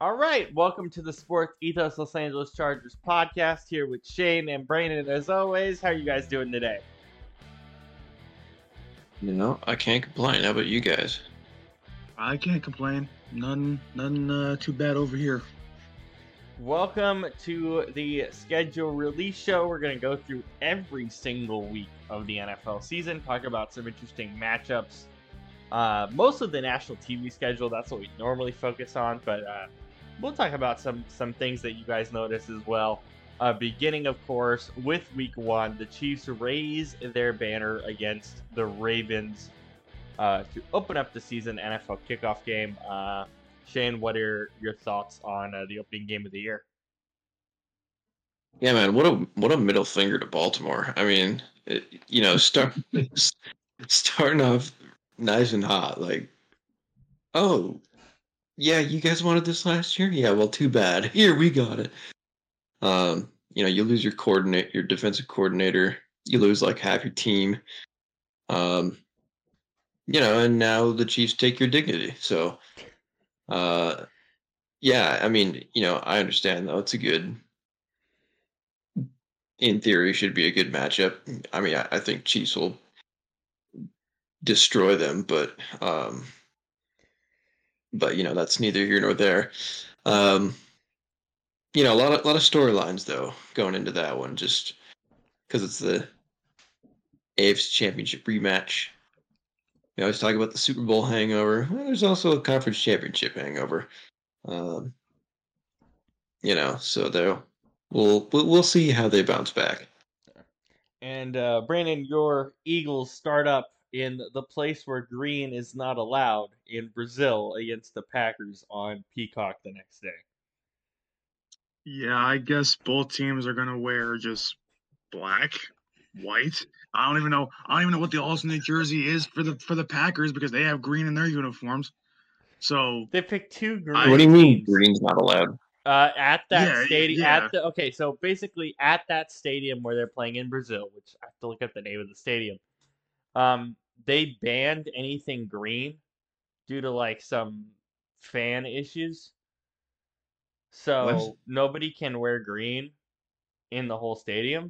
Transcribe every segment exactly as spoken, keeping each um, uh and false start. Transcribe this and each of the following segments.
All right, welcome to the Sports Ethos Los Angeles Chargers podcast here with Shane and Brandon. As always, how are you guys doing today? You know, I can't complain. How about you guys? I can't complain. None, none uh, too bad over here. Welcome to the schedule release show. We're going to go through every single week of the N F L season, talk about some interesting matchups. Uh, most of the national T V schedule, that's what we normally focus on, but uh, we'll talk about some, some things that you guys notice as well. Uh, beginning, of course, with week one, the Chiefs raise their banner against the Ravens uh, to open up the season N F L kickoff game. Uh, Shane, what are your thoughts on uh, the opening game of the year? Yeah, man, what a what a middle finger to Baltimore. I mean, it, you know, start starting off nice and hot. Like, oh, yeah, you guys wanted this last year? Yeah, well, too bad. Here, we got it. Um, you know, you lose your coordinate, your defensive coordinator. You lose like half your team. Um, you know, and now the Chiefs take your dignity. So, uh, yeah, I mean, you know, I understand though. It's a good, in theory, should be a good matchup. I mean, I, I think Chiefs will destroy them, but um, but you know, that's neither here nor there. Um, you know, a lot of a lot of storylines though going into that one, just because it's the A F C Championship rematch. We always talk about the Super Bowl hangover. Well, there's also a conference championship hangover. Um, you know, so they'll we'll we'll see how they bounce back. And uh, Brandon, your Eagles start up in the place where green is not allowed in Brazil against the Packers on Peacock the next day. Yeah, I guess both teams are gonna wear just black, white. I don't even know. I don't even know what the alternate jersey is for the for the Packers because they have green in their uniforms. So they picked two green. I- What do you mean teams. green's not allowed? Uh, at that Yeah, stadium, yeah. at the okay, so basically at that stadium where they're playing in Brazil, which I have to look up the name of the stadium. Um, they banned anything green due to like some fan issues. So What? nobody can wear green in the whole stadium.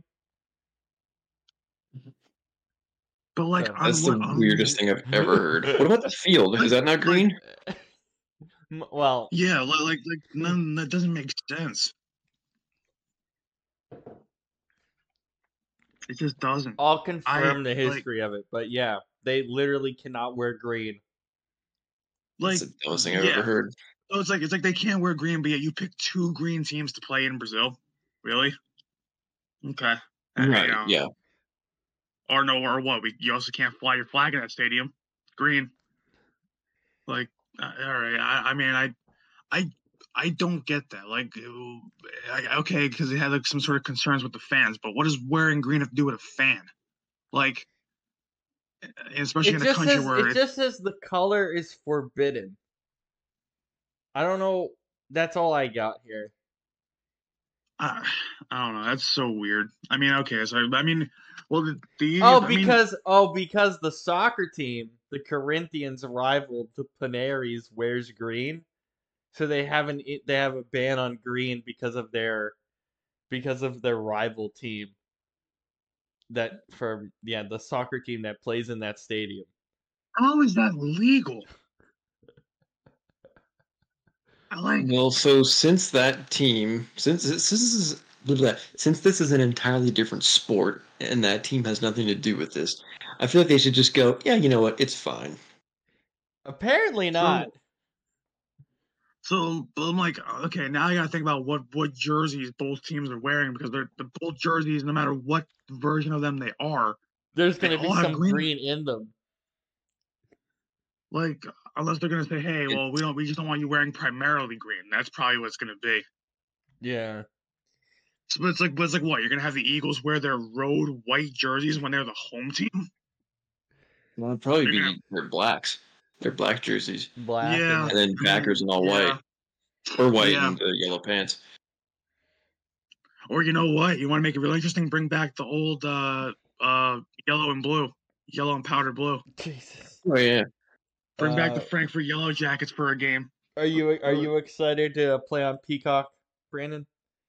But like, So- on That's the what, on- weirdest thing I've ever heard. What about the field? Is that not Like- green? M- Well, Yeah, like like, like none that doesn't make sense. It just doesn't. I'll confirm the like- history of it, but yeah, they literally cannot wear green. Like, That's the dumbest thing I've yeah. ever heard. So it's like it's like they can't wear green, but yet you pick two green teams to play in Brazil. Really? Okay. Uh, Right, you know, yeah. Or no, or what? We you also can't fly your flag in that stadium. Green. Like, uh, all right. I, I mean, I, I, I don't get that. Like, uh, I, okay, because they had like some sort of concerns with the fans, but what does wearing green have to do with a fan? Like, especially It in a just country says where it it, just says the color is forbidden. I don't know. That's all I got here. uh, I don't know. That's so weird. I mean, okay, so I mean, well, the, the Oh, I mean, because oh, because the soccer team, the Corinthians rival to Panaris, wears green, so they have an they have a ban on green because of their because of their rival team. That for yeah, the soccer team that plays in that stadium. how is that legal? I like. Well, so since that team, since this is since this is an entirely different sport, and that team has nothing to do with this, I feel like they should just go. Yeah, you know what? It's fine. Apparently not. So, but I'm like, okay, now I gotta think about what what jerseys both teams are wearing because they're the both jerseys, no matter what version of them they are, There's they gonna be all have some green- green in them. like unless they're gonna say, hey, well, we don't, we just don't want you wearing primarily green. That's probably what it's gonna be. Yeah. So, but it's like, but it's like what you're gonna have the Eagles wear their road white jerseys when they're the home team. Well, it'd probably They're be gonna- their blacks, their black jerseys, Black. Yeah. And and then Packers in all Yeah. white or white Yeah. and the yellow pants. Or you know what? You want to make it really interesting? Bring back the old uh uh yellow and blue, yellow and powder blue. Jesus. Oh yeah, Bring back the Uh, Frankfurt Yellow Jackets for a game. Are you are you excited to play on Peacock, Brandon?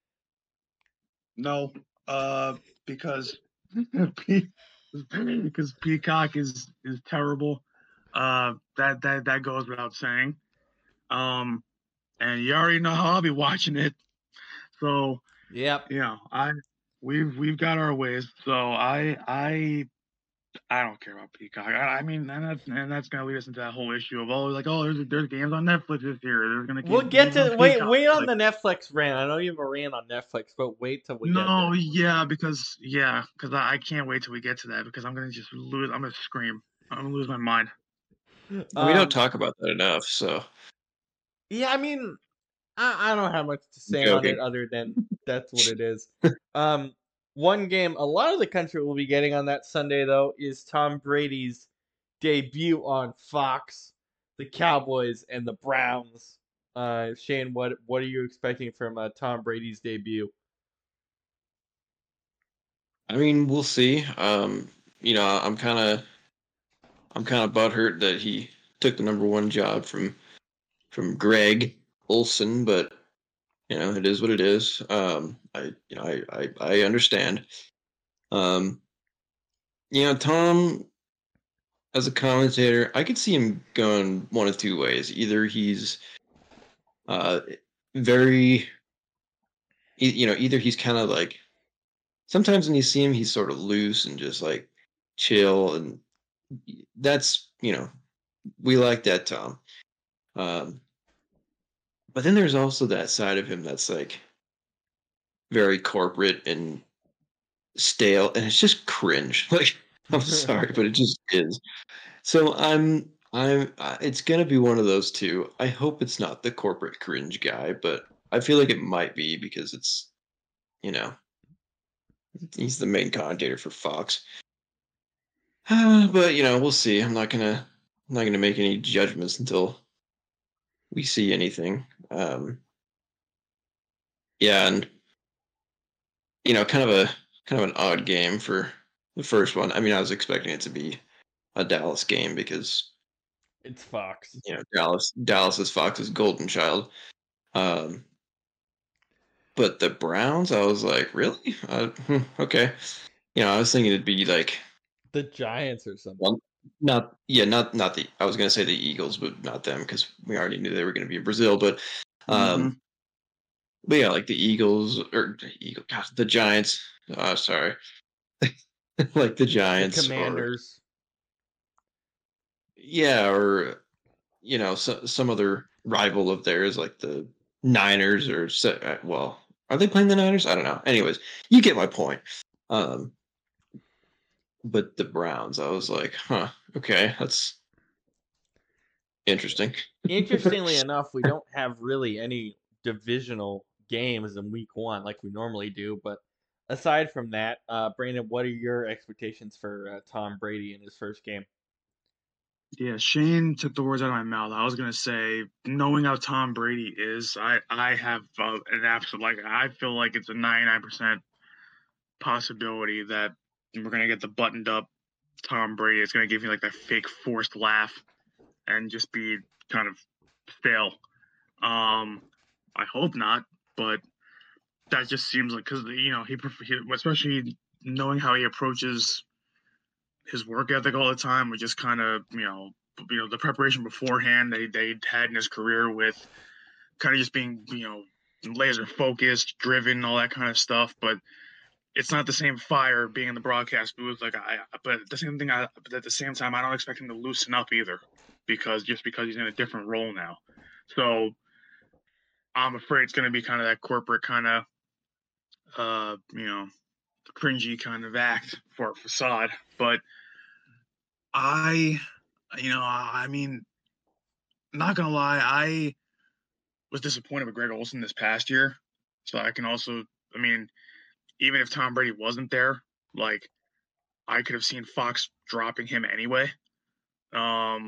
No, uh, because Pe- because Peacock is is terrible. Uh, that that that goes without saying. Um, and you already know how I'll be watching it. So Yep. you know, I we've we've got our ways. So I I I don't care about Peacock. I, I mean, and that's and that's gonna lead us into that whole issue of oh, like oh, there's there's games on Netflix this year. There's gonna We'll be get games on to wait Peacock. wait on Like the Netflix rant. I know you have a rant on Netflix, but wait till we get no, there. yeah, because yeah, because I, I can't wait till we get to that because I'm gonna just lose. I'm gonna scream. I'm gonna lose my mind. We don't Um, talk about that enough, so yeah, I mean, I, I don't have much to I'm say on it joking. other than that's what it is. Um, one game a lot of the country will be getting on that Sunday though is Tom Brady's debut on Fox, the Cowboys and the Browns. Uh, Shane, what what are you expecting from uh, Tom Brady's debut? I mean, we'll see. Um, you know, I'm kind of I'm kind of butthurt that he took the number one job from from Greg Olson, but you know, it is what it is. Um, I you know I I, I understand. Um, you know, Tom as a commentator, I could see him going one of two ways. Either he's uh very e- you know, either he's kind of like sometimes when you see him, he's sort of loose and just like chill, and that's you know we like that Tom. Um, but then there's also that side of him that's like very corporate and stale, and it's just cringe. Like I'm sorry, but it just is. So I'm I'm uh, it's gonna be one of those two. I hope it's not the corporate cringe guy, but I feel like it might be because it's you know he's the main commentator for Fox. But you know we'll see. I'm not gonna I'm not gonna make any judgments until we see anything. Um, yeah, and you know, kind of a kind of an odd game for the first one. I mean, I was expecting it to be a Dallas game because It's Fox. you know Dallas Dallas is Fox's golden child. Um, but the Browns, I was like, really? Uh, hmm, okay. You know, I was thinking it'd be like The Giants or something. well, not yeah, not not the. I was gonna say the Eagles, but not them because we already knew they were gonna be in Brazil. But Mm-hmm. um, but yeah, like the Eagles or Eagle, gosh, the Giants. Uh, sorry, like the The Giants or Commanders. yeah, or you know, so, some other rival of theirs, like the Niners, or se- uh, well, are they playing the Niners? I don't know. Anyways, you get my point. Um, but the Browns, I was like, huh, okay, that's interesting. Interestingly enough, we don't have really any divisional games in week one like we normally do. But aside from that, uh, Brandon, what are your expectations for uh, Tom Brady in his first game? Yeah, Shane took the words out of my mouth. I was gonna say, knowing how Tom Brady is, I I have uh, an absolute like I feel like it's a ninety-nine percent possibility that we're gonna get the buttoned up Tom Brady. It's gonna give me like that fake forced laugh and just be kind of stale. Um, I hope not, but that just seems like because you know he, he especially knowing how he approaches his work ethic all the time, with just kind of you know you know the preparation beforehand they they had in his career with kind of just being you know laser focused, driven, all that kind of stuff. But it's not the same fire being in the broadcast booth. Like I, but the same thing. I, but at the same time, I don't expect him to loosen up either, because just because he's in a different role now. So I'm afraid it's going to be kind of that corporate kind of, uh, you know, cringy kind of act for a facade. But I, you know, I mean, not gonna lie, I was disappointed with Greg Olson this past year. So I can also, I mean, even if Tom Brady wasn't there, like I could have seen Fox dropping him anyway. Um,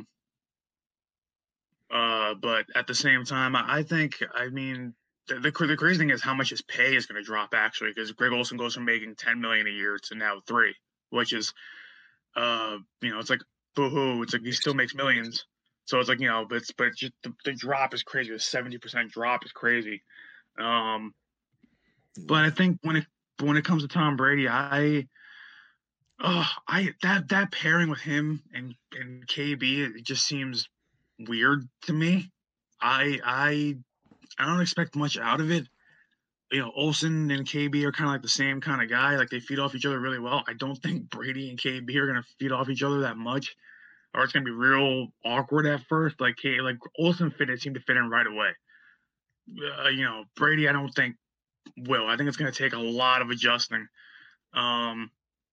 uh, but at the same time, I, I think, I mean, the, the the crazy thing is how much his pay is going to drop actually, because Greg Olson goes from making ten million a year to now three, which is, uh, you know, it's like boo hoo. It's like he still makes millions, So it's like, you know, but it's, but just the, the drop is crazy. The seventy percent drop is crazy. Um, but I think when it when it comes to Tom Brady, I oh I that that pairing with him and and K B, it just seems weird to me. I I I don't expect much out of it. You know, Olsen and K B are kind of like the same kind of guy. Like they feed off each other really well. I don't think Brady and K B are gonna feed off each other that much, or it's gonna be real awkward at first. Like K, like Olsen fit it seemed to fit in right away. Uh, you know, Brady, I don't think will. I think it's gonna take a lot of adjusting. Um,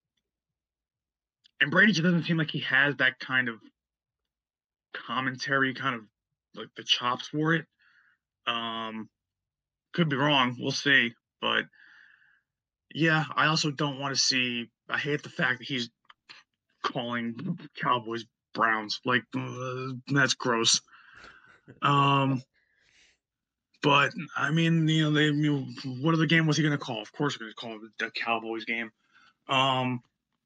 and Brady just doesn't seem like he has that kind of commentary, kind of like the chops for it. Um, could be wrong. We'll see, but. Yeah, I also don't want to see. I hate the fact that he's calling Cowboys Browns. Like uh, that's gross. Um, but I mean, you know, they. You know, what other game was he going to call? Of course, he's going to call the Cowboys game. Um,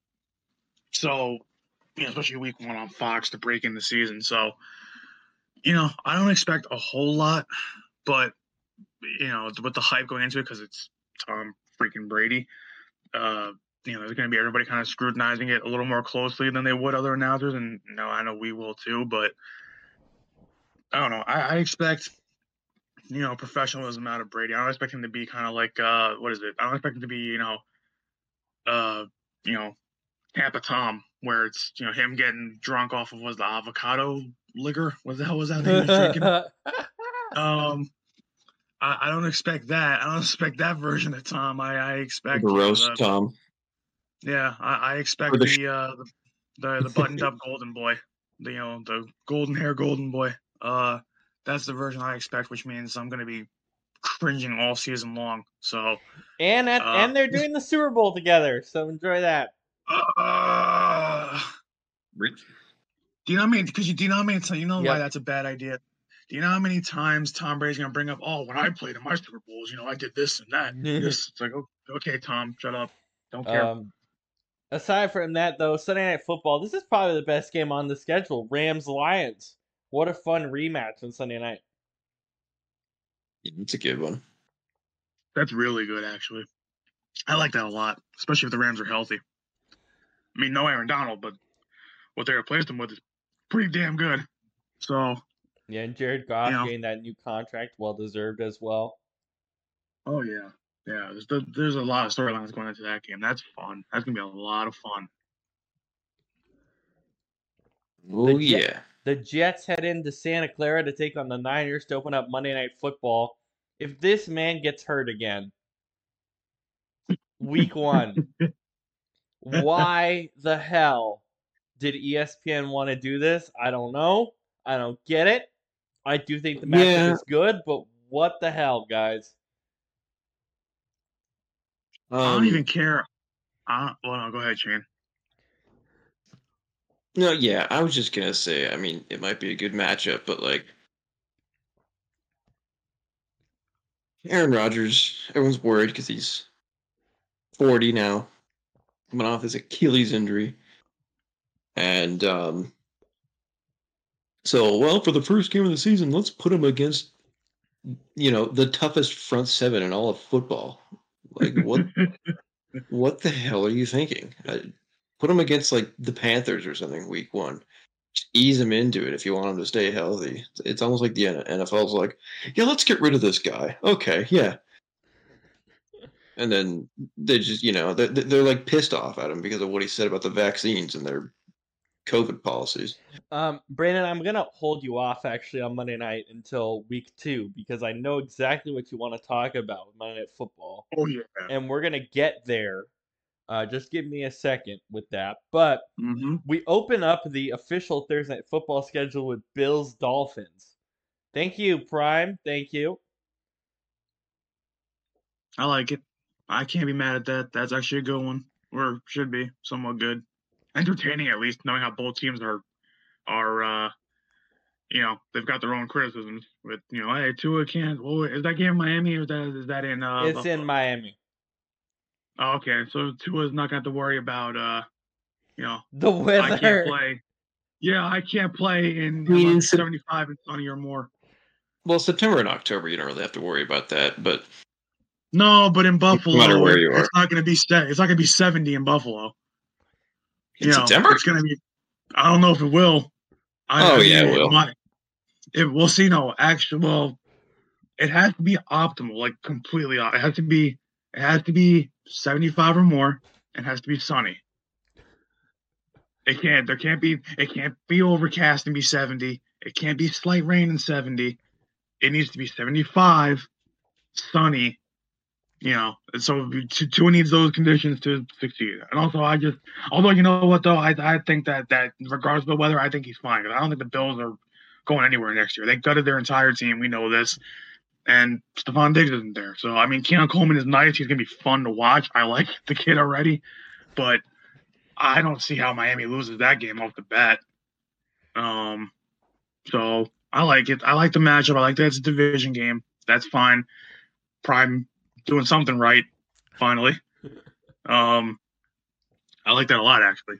so you know, especially week one on Fox to break in the season. So you know, I don't expect a whole lot, but you know, with the hype going into it because it's Tom freaking Brady. Uh, you know, there's going to be everybody kind of scrutinizing it a little more closely than they would other announcers, and you know, I know we will too. But I don't know. I, I expect, you know, professionalism out of Brady. I don't expect him to be kind of like, uh, what is it? I don't expect him to be, you know, uh, you know, Tampa Tom, where it's you know him getting drunk off of was the avocado liquor. What the hell was that that he was drinking? um. I, I don't expect that. I don't expect that version of Tom. I, I expect The you know, roast the, Tom. Yeah, I, I expect the the, sh- uh, the the the buttoned up golden boy, the you know the golden hair golden boy. Uh, that's the version I expect, which means I'm gonna be cringing all season long. So and at, uh, and they're doing the Super Bowl together, so enjoy that. uh, Rich. do you know how many? Because you do you know how many? You know Yep. why that's a bad idea. Do you know how many times Tom Brady's gonna bring up? Oh, when I played in my Super Bowls, you know, I did this and that. This it's like, oh, okay, Tom, shut up, don't care. Um, aside from that, though, Sunday Night Football, this is probably the best game on the schedule. Rams Lions. What a fun rematch on Sunday night. Yeah, it's a good one. That's really good, actually. I like that a lot, especially if the Rams are healthy. I mean, no Aaron Donald, but what they replaced him with is pretty damn good. So, Yeah, and Jared Goff you know, getting that new contract, well deserved as well. oh yeah, yeah. There's there's a lot of storylines going into that game. That's fun. That's gonna be a lot of fun. Oh The Jet- yeah. The Jets head into Santa Clara to take on the Niners to open up Monday Night Football. If this man gets hurt again, week one, why the hell did E S P N want to do this? I don't know. I don't get it. I do think the matchup Yeah. is good, but what the hell, guys? I don't Um, even care. I, well, no, go ahead, Shane. No, yeah, I was just gonna say. I mean, it might be a good matchup, but like Aaron Rodgers, everyone's worried because he's forty now, coming off his Achilles injury, and um, so well for the first game of the season, let's put him against you know the toughest front seven in all of football. Like what? What the hell are you thinking? Uh, put him against like the Panthers or something week one. Just ease him into it if you want him to stay healthy. It's almost like the N F L's like, yeah, let's get rid of this guy. Okay, yeah. And then they just, you know, they're, they're like pissed off at him because of what he said about the vaccines and their COVID policies. Um, Brandon, I'm gonna hold you off actually on Monday night until week two because I know exactly what you want to talk about with Monday Night Football, Oh yeah. and we're gonna get there. Uh, just give me a second with that. But Mm-hmm. we open up the official Thursday Night Football schedule with Bills Dolphins. Thank you, Prime. Thank you. I like it. I can't be mad at that. That's actually a good one, or should be somewhat good, entertaining at least, knowing how both teams are are. uh You know, they've got their own criticisms with, you know, hey, Tua can't. Well, is that game in Miami or is that is that in? Uh, It's Buffalo? in Miami. Oh, okay, so Tua's not got to worry about, uh, you know, The I can't weather. play. Yeah, I can't play in I mean, unless it's Sep- seventy-five and sunny or more. Well, September and October, you don't really have to worry about that. But No, but in no matter Buffalo, where it, you are, it's not going to be set. It's not going to be seventy in Buffalo. in You know, September. it's going to be. I don't know if it will. I, Oh I yeah, mean, it it will. might. It, we'll see. No, actually, well, it has to be optimal, like completely. It has to be. It has to be seventy-five or more. It has to be sunny. It can't. There can't be. It can't be overcast and be seventy. It can't be slight rain and seventy. It needs to be seventy-five, sunny. You know, and so Tua needs those conditions to succeed. And also, I just, although you know what though, I I think that that regardless of the weather, I think he's fine. Because I don't think the Bills are going anywhere next year. They gutted their entire team. We know this. And Stephon Diggs isn't there. So I mean, Keon Coleman is nice. He's gonna be fun to watch. I like the kid already, but I don't see how Miami loses that game off the bat. Um, so I like it. I like the matchup. I like that it's a division game. That's fine. Prime doing something right, finally. Um, I like that a lot, actually.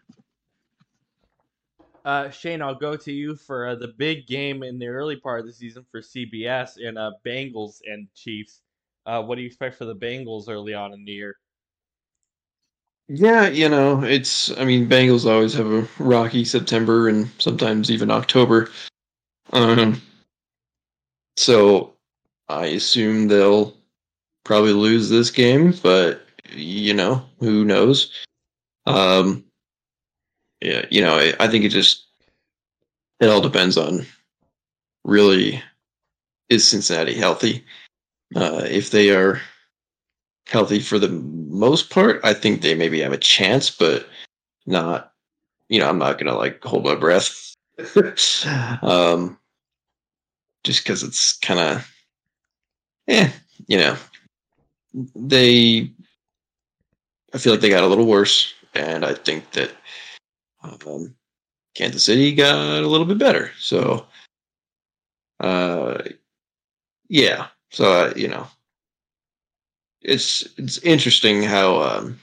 Uh, Shane, I'll go to you for uh, the big game in the early part of the season for C B S in uh, Bengals and Chiefs. Uh, what do you expect for the Bengals early on in the year? Yeah, you know, it's. I mean, Bengals always have a rocky September and sometimes even October. Um, so I assume they'll probably lose this game, but you know, who knows? Um, yeah, you know, I, I think it just it all depends on really is Cincinnati healthy? Uh, if they are healthy for the most part, I think they maybe have a chance, but not. You know, I'm not gonna like hold my breath. um, just because it's kind of, eh, you know, they. I feel like they got a little worse, and I think that um, Kansas City got a little bit better. So, uh, yeah. So uh, you know, it's it's interesting how um,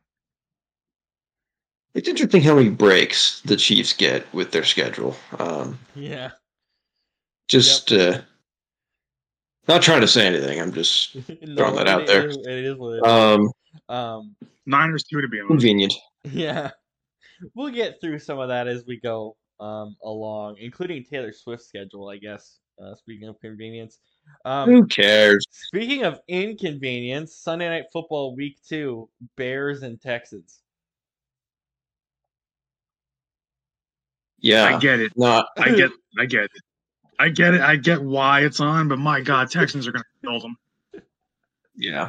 it's interesting how many breaks the Chiefs get with their schedule. Um, Yeah. just uh, not trying to say anything. I'm just no, throwing that it, out it, there. is, it is what it is. Um, Um, Niners too, to be honest. convenient. yeah, we'll get through some of that as we go um, along, including Taylor Swift's schedule, I guess. Uh, speaking of convenience, um, Who cares? speaking of inconvenience, Sunday Night Football Week Two, Bears and Texans. Yeah, I get it. not. I get. I get it. I get it. I get why it's on, but my God, Texans are going to kill them. Yeah,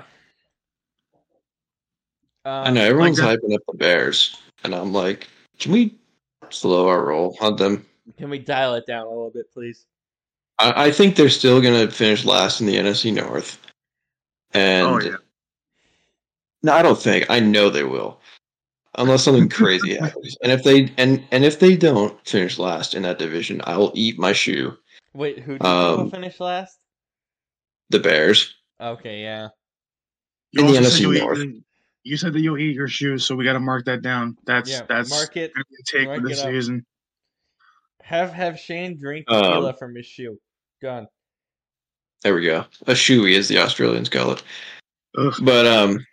I Um, know Like everyone's that. hyping up the Bears, and I'm like, can we slow our roll on them? can we dial it down a little bit, please? I, I think they're still going to finish last in the N F C North, and Oh yeah. no, I don't think. I know they will, unless something crazy happens. And if they and and if they don't finish last in that division, I will eat my shoe. Wait, who do you think will Um, finish last? the Bears Okay, yeah. You in the also said N F C you'll North. eat. You said that you'll eat your shoes, so we got to mark that down. That's Yeah, that's mark it. going to be a take Mark for it this up. season. Have have Shane drink Um, tequila from his shoe. Gone. there we go. A shoey, as the Australians call it. Ugh. But um,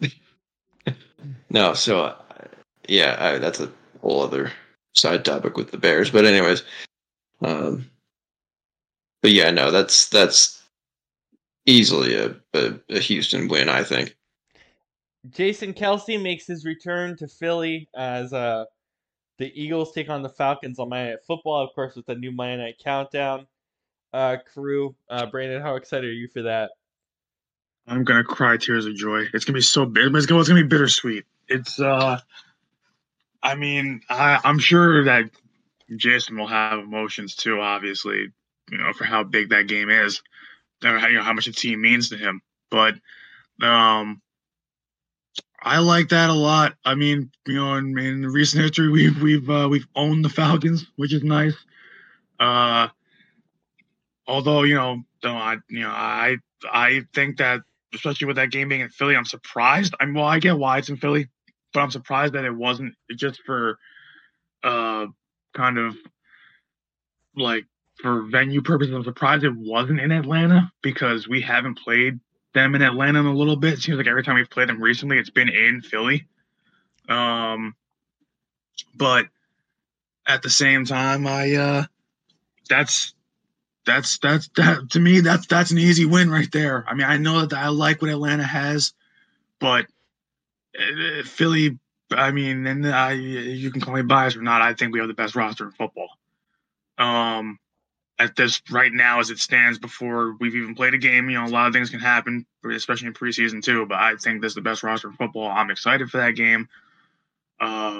no. So uh, yeah, I, that's a whole other side topic with the Bears. But anyways, um, but yeah, no, that's that's easily a, a, a Houston win, I think. Jason Kelsey makes his return to Philly as uh the Eagles take on the Falcons on Monday Night Football, of course, with the new Monday Night Countdown uh crew. Uh, Brandon, how excited are you for that? I'm gonna cry tears of joy. It's gonna be so big. It's gonna, it's gonna be bittersweet. It's uh, I mean, I I'm sure that Jason will have emotions too. Obviously, you know, for how big that game is, and how, you know, how much the team means to him. But um, I like that a lot. I mean, you know, in, in recent history, we've we've uh, we've owned the Falcons, which is nice. Uh, although you know, though I you know I I think that especially with that game being in Philly, I'm surprised. I'm well, I get why it's in Philly, but I'm surprised that it wasn't just for uh kind of like for venue purposes, I'm surprised it wasn't in Atlanta because we haven't played them in Atlanta in a little bit. It seems like every time we've played them recently, it's been in Philly. Um, but at the same time, I uh, that's that's that's that to me that's that's an easy win right there. I mean, I know that I like what Atlanta has, but uh, Philly. I mean, and I you can call me biased or not. I think we have the best roster in football. Um, at this right now as it stands before we've even played a game. You know, a lot of things can happen, especially in preseason too. But I think this is the best roster in football. I'm excited for that game. Uh,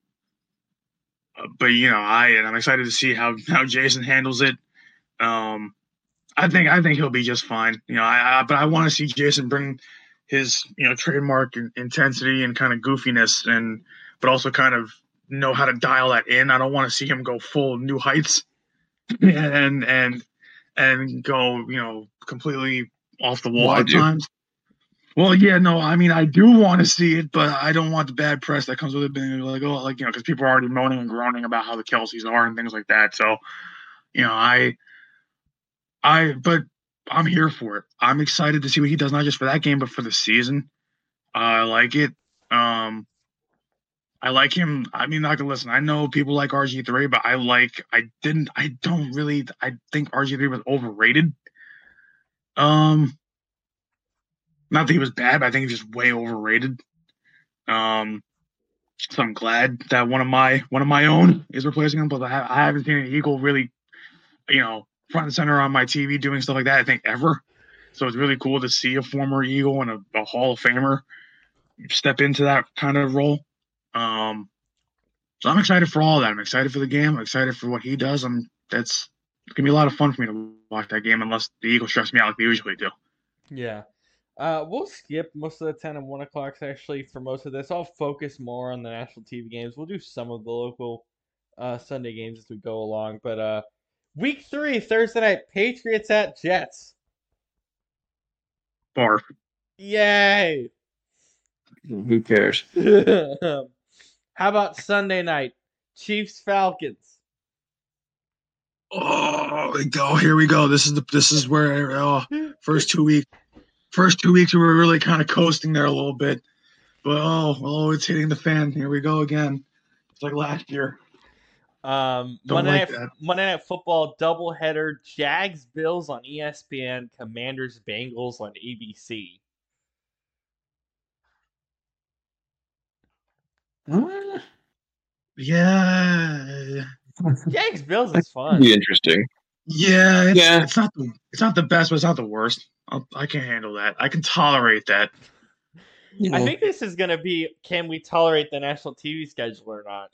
but you know, I and I'm excited to see how how Jason handles it. Um, I think I think he'll be just fine. You know, I, I but I want to see Jason bring his you know trademark intensity and kind of goofiness, and but also kind of know how to dial that in. I don't want to see him go full new heights and and and go you know completely off the wall Well, I at do. times. Well, yeah, no, I mean, I do want to see it, but I don't want the bad press that comes with it being like, oh, like, you know, because people are already moaning and groaning about how the Kelseys are and things like that. So, you know, I, I, but I'm here for it. I'm excited to see what he does, not just for that game, but for the season. Uh, I like it. Um, I like him. I mean, not gonna listen. I know people like R G three, but I like, I didn't, I don't really, I think R G three was overrated. Um, Not that he was bad, but I think he was just way overrated. Um, so I'm glad that one of my one of my own is replacing him. But I, ha- I haven't seen an Eagle really, you know, front and center on my T V doing stuff like that. I think ever. So it's really cool to see a former Eagle and a, a Hall of Famer step into that kind of role. Um, so I'm excited for all that. I'm excited for the game. I'm excited for what he does. I'm that's it's gonna be a lot of fun for me to watch that game, unless the Eagles stress me out like they usually do. Yeah. Uh, we'll skip most of the ten and one o'clocks actually for most of this. I'll focus more on the national T V games. We'll do some of the local uh, Sunday games as we go along. But uh, week three, Thursday night, Patriots at Jets. Barf. Yay! Who cares? How about Sunday night, Chiefs Falcons? Oh, we go. Here we go. This is the this is where oh, first two weeks first two weeks we were really kind of coasting there a little bit. But oh, oh, it's hitting the fan. Here we go again. It's like last year. Um, Don't Monday, like night, that. Monday Night Football doubleheader, Jags Bills on E S P N, Commanders Bengals on A B C. Uh, Yeah. Jags Bills that is could fun. be interesting. Yeah, it's, Yeah. it's not the it's not the best, but it's not the worst. I'll, I can handle that. I can tolerate that. You I know, think this is going to be, can we tolerate the national T V schedule or not?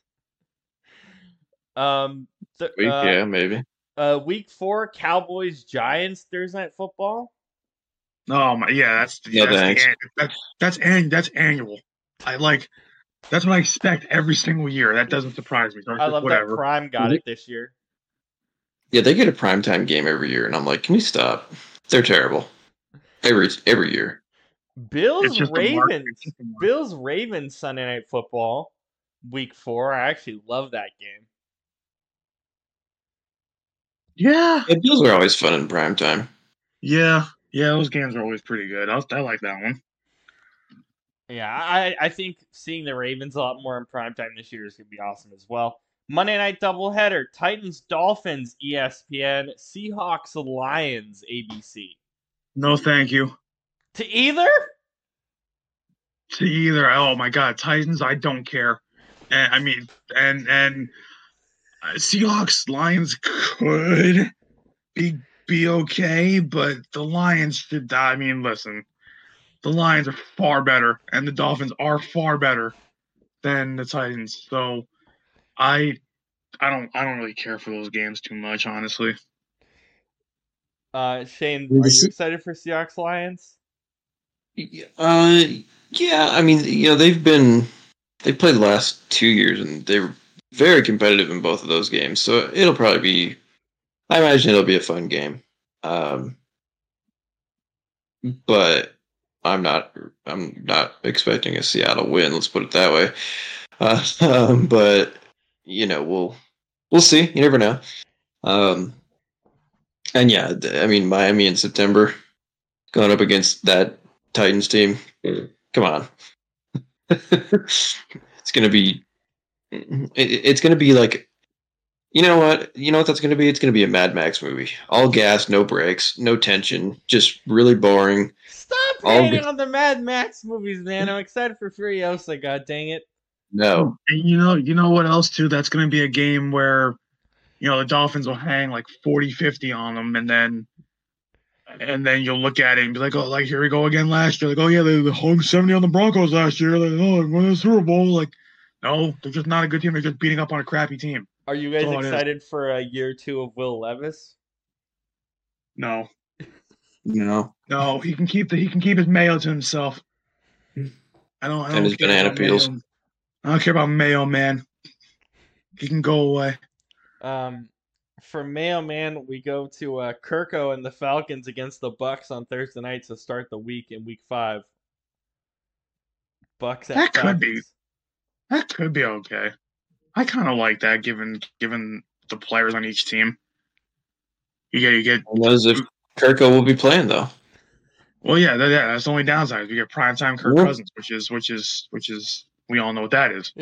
Um, th- week, uh, yeah, maybe. uh, week four, Cowboys Giants Thursday Night Football. Oh my, yeah, that's No, that's thanks. the an- that's that's an, that's annual. I like that's what I expect every single year. That doesn't surprise me. So it's I just love whatever. that Prime got it this year. Yeah, they get a primetime game every year, and I'm like, can we stop? They're terrible. Every every year. Bills It's just the market. Ravens. It's just the market. Bills Ravens Sunday Night Football, week four. I actually love that game. Yeah, Yeah, Bills are always fun in prime time. yeah, yeah. Those games are always pretty good. I, I like that one. Yeah, I, I think seeing the Ravens a lot more in primetime this year is going to be awesome as well. Monday night doubleheader, Titans Dolphins E S P N, Seahawks Lions A B C. No, thank you. To either? To either. Oh my God, Titans. I don't care. And I mean, and and uh, Seahawks Lions could be be okay, but the Lions should. I mean, listen, the Lions are far better, and the Dolphins are far better than the Titans. So I I don't I don't really care for those games too much, honestly. Uh, Shane, Well, are this- you excited for Seahawks Lions? Uh, yeah, I mean, you know, they've been they played the last two years, and they're very competitive in both of those games. So it'll probably be, I imagine it'll be a fun game. Um, but I'm not, I'm not expecting a Seattle win. Let's put it that way. Uh, um, but you know, we'll we'll see. You never know. Um, and yeah, I mean, Miami in September going up against that Titans team. Come on. It's going to be, it, it's going to be like, you know what? You know what that's going to be? It's going to be a Mad Max movie. All gas, no brakes, no tension, just really boring. Stop All hating g- on the Mad Max movies, man. I'm excited for Furiosa. God dang it. No. And you know, you know what else too? That's going to be a game where, you know, the Dolphins will hang like forty, fifty on them, and then, and then you'll look at it and be like, oh, like here we go again last year. Like, oh yeah, they, they hung seventy on the Broncos last year. Like, oh, they won the Super Bowl. Like, no, they're just not a good team. They're just beating up on a crappy team. Are you guys That's all it is. excited for a year two of Will Levis? No, No. no, he can keep the he can keep his mayo to himself. I don't. I And don't his care banana about peels. Mayo. I don't care about Mayo, man. He can go away. Um, for Mayo Man, we go to uh, Kirko and the Falcons against the Bucks on Thursday night to start the week in Week Five. Bucks at That could Falcons. be. That could be okay. I kind of like that, given given the players on each team. You get you get. Who knows if Kirko will be playing though? Well, yeah, that, yeah, that's the only downside. You get primetime Kirk Yeah. Cousins, which is which is which is we all know what that is.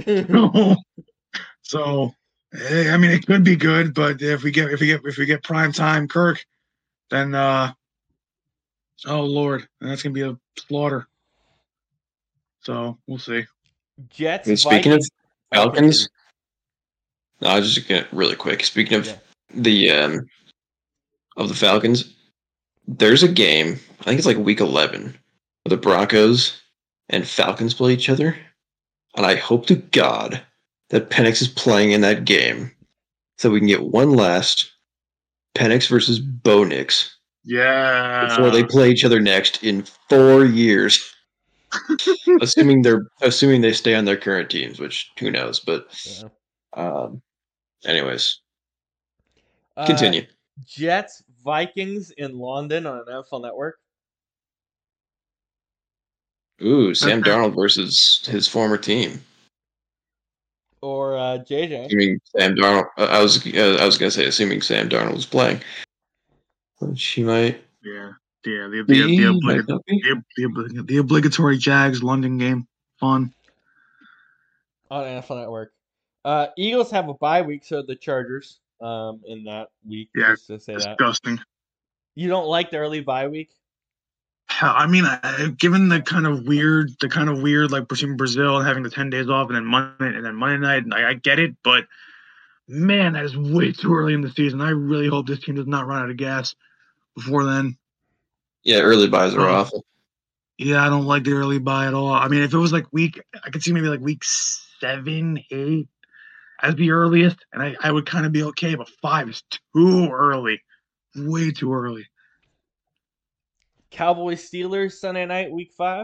So, eh, I mean, it could be good, but if we get if we get if we get primetime Kirk, then uh, oh Lord, that's gonna be a slaughter. So we'll see. Jets. And speaking of Vikings- Falcons, no, I was just gonna really quick. Speaking of Yeah. the um of the Falcons, there's a game. I think it's like week eleven, where the Broncos and Falcons play each other, and I hope to God that Penix is playing in that game, so we can get one last Penix versus Bo Nix Yeah. before they play each other next in four years. assuming they're assuming they stay on their current teams, which who knows, but Yeah. um, anyways, Uh, continue. Jets Vikings in London on N F L Network. Ooh, Sam Okay. Darnold versus his former team. Or uh, J J. Assuming Sam Darnold, uh, I was uh, I was gonna say, assuming Sam Darnold was playing, which he might Yeah. Yeah. The the, be, the, might obligatory, not be. the, the, oblig- the obligatory Jags London game. Fun. On N F L Network. Uh, Eagles have a bye week, so the Chargers um, in that week. Yeah, Just to say that. Disgusting. You don't like the early bye week? Hell, I mean, I, given the kind of weird, the kind of weird, like between Brazil and having the ten days off, and then Monday and then Monday night, and I, I get it, but man, that is way too early in the season. I really hope this team does not run out of gas before then. Yeah, early buys are Oh. awful. Yeah, I don't like the early buy at all. I mean, if it was like week, I could see maybe like week seven, eight as the earliest, and I, I would kind of be okay, but five is too early, way too early. Cowboys Steelers Sunday night, week five.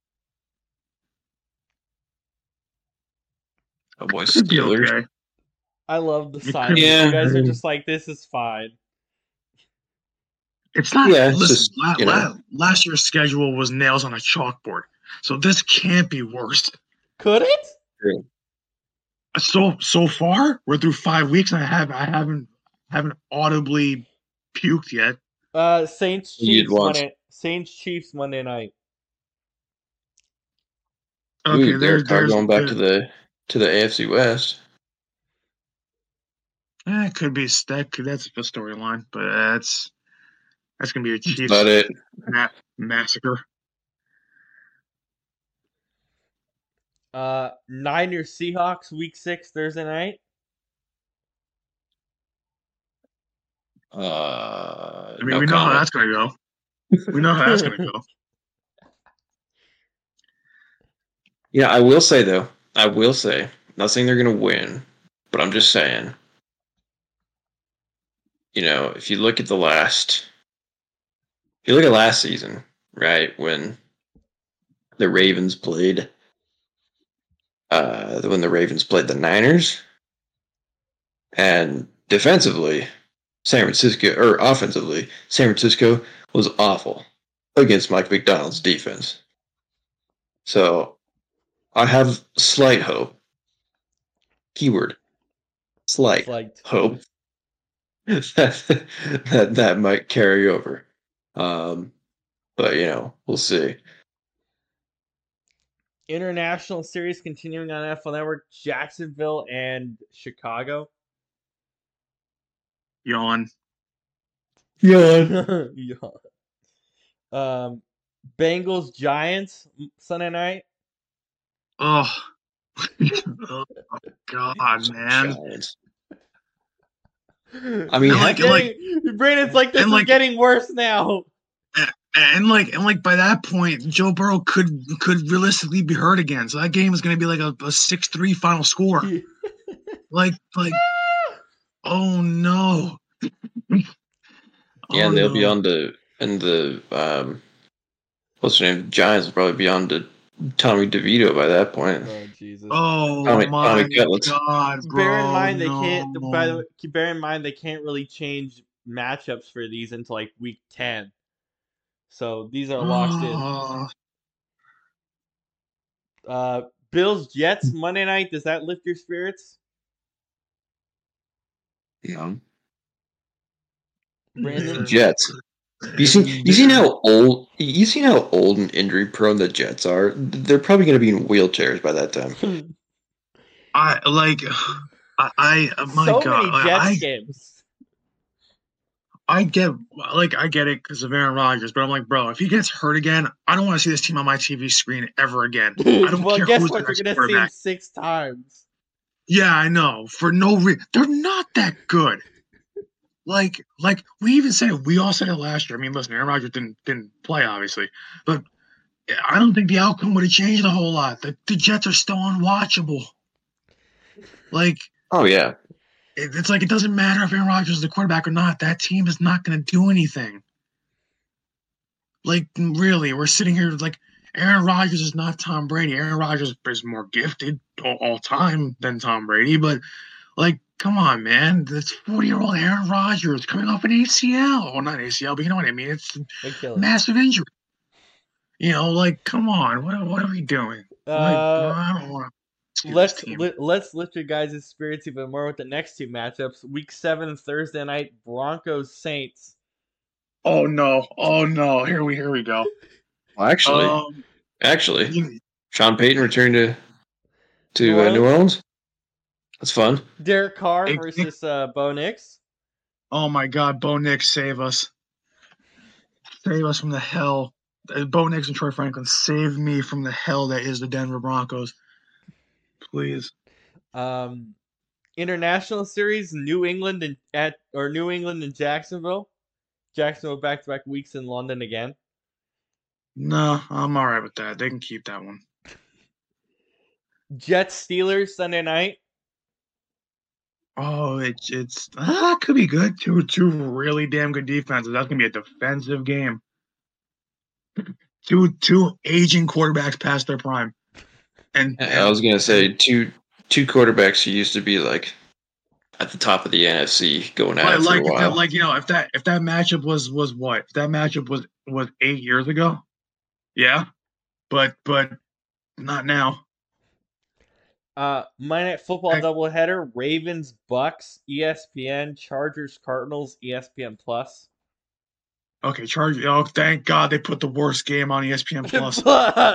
Oh boy, Could be Steelers. okay. I love the It could silence. be. Yeah, you guys I are mean- just like, this is fine. It's not. Yeah, it's listen, just, la- you know. la- last year's schedule was nails on a chalkboard, so this can't be worse. Could it? So so far, we're through five weeks, and I have I haven't haven't audibly puked yet. Uh, Saints You did Chiefs once. Monday. Saints Chiefs Monday night. Okay, Ooh, there's Derek Carr there's going back to there- the to the A F C West. eh, it could be that could, that's a storyline, but that's that's gonna be a That's Chiefs about it. ma- massacre. Uh, Niners Seahawks week six Thursday night. Uh, I mean, no we know how comment. that's gonna go. We know how that's gonna go. Yeah, I will say though, I will say, not saying they're gonna win, but I'm just saying, you know, if you look at the last, if you look at last season, right, when the Ravens played, uh, when the Ravens played the Niners, and defensively, San Francisco, or offensively, San Francisco was awful against Mike McDonald's defense. So I have slight hope. Keyword. slight Slight. hope that, that that might carry over. Um, but you know, we'll see. International series continuing on N F L Network, Jacksonville and Chicago. Yawn. Yeah. Yeah. Um, Bengals Giants Sunday night. Oh, oh God, man. Giants. I mean, mean, have- getting, Brandon's like, this and is like- getting worse now. And like, and like by that point, Joe Burrow could could realistically be hurt again. So that game is going to be like a, a six three final score. Like, like, oh no. Yeah, Oh, and they'll be no. on the and the um, what's her name? Giants will probably be on to Tommy DeVito by that point. Oh Jesus! Oh Tommy- my Tommy Cutlets. God, bro! Bear in mind they can't. no. By the way, bear in mind they can't really change matchups for these until like week ten. So these are locked in. Oh, Uh, Bills Jets Monday night. Does that lift your spirits, Yeah. Brandon? Jets. You seen you seen how old you seen how old and injury prone the Jets are? They're probably going to be in wheelchairs by that time. I like. I, I my so God, many Jets I, games. I get like I get it because of Aaron Rodgers, but I'm like, bro, if he gets hurt again, I don't want to see this team on my T V screen ever again. I don't well, care guess who's what? the You're next gonna see him quarterback. six times. Yeah, I know. For no reason, they're not that good. Like, like we even said it. We all said it last year. I mean, listen, Aaron Rodgers didn't didn't play, obviously, but I don't think the outcome would have changed a whole lot. The, the Jets are still unwatchable. Like, Oh yeah. it, it's like it doesn't matter if Aaron Rodgers is the quarterback or not. That team is not going to do anything. Like, really, we're sitting here like Aaron Rodgers is not Tom Brady. Aaron Rodgers is more gifted all, all time than Tom Brady, but like, come on, man. This forty-year-old Aaron Rodgers coming off an A C L. Well, not A C L, but you know what I mean. It's Achilles. massive injury. You know, like, come on. What, what are we doing? Like, Uh, I don't want to see this let's team. li- let's lift your guys' spirits even more with the next two matchups. Week seven Thursday night, Broncos Saints. Oh, no. Oh, no. Here we here we go. Well, actually, Um, actually, you- Sean Payton returned to to New uh, New Orleans? Orleans. That's fun. Derek Carr Hey, versus uh, Bo Nix. oh, my God. Bo Nix, save us. Save us from the hell. Uh, Bo Nix and Troy Franklin, save me from the hell that is the Denver Broncos. Please. Um, international series, New England and at or New England and Jacksonville. Jacksonville back to back weeks in London again. No, I'm all right with that. They can keep that one. Jets Steelers Sunday night. Oh, it's it's ah, could be good. Two two really damn good defenses. That's gonna be a defensive game. Two two aging quarterbacks past their prime. And, and I was gonna say two two quarterbacks who used to be like at the top of the N F C going at like, it for like, a if that, while. like you know, if that if that matchup was was what? If that matchup was was eight years ago, yeah, but but not now. Uh, Monday Night Football Hey. doubleheader: Ravens Bucks, E S P N, Chargers Cardinals, E S P N Plus. Okay, charge. Oh, thank God they put the worst game on E S P N Plus. Plus.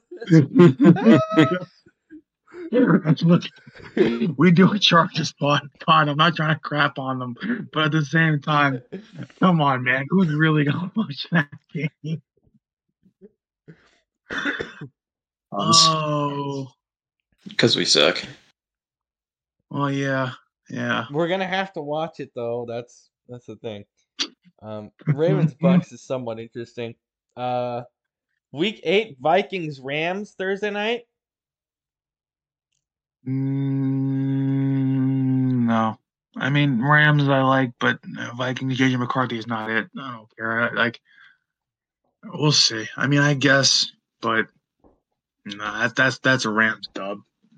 Look, we do a Chargers pod. pod. I'm not trying to crap on them, but at the same time, come on, man. Who's really gonna watch that game? Oh, Because we suck. well, yeah, yeah. We're gonna have to watch it though. That's that's the thing. Um, Ravens Bucks is somewhat interesting. Uh, week eight Vikings Rams Thursday night. Mm, no, I mean Rams I like, but uh, Vikings J J McCarthy is not it. I don't care. I, like, we'll see. I mean, I guess, but no, nah, that, that's that's a Rams dub.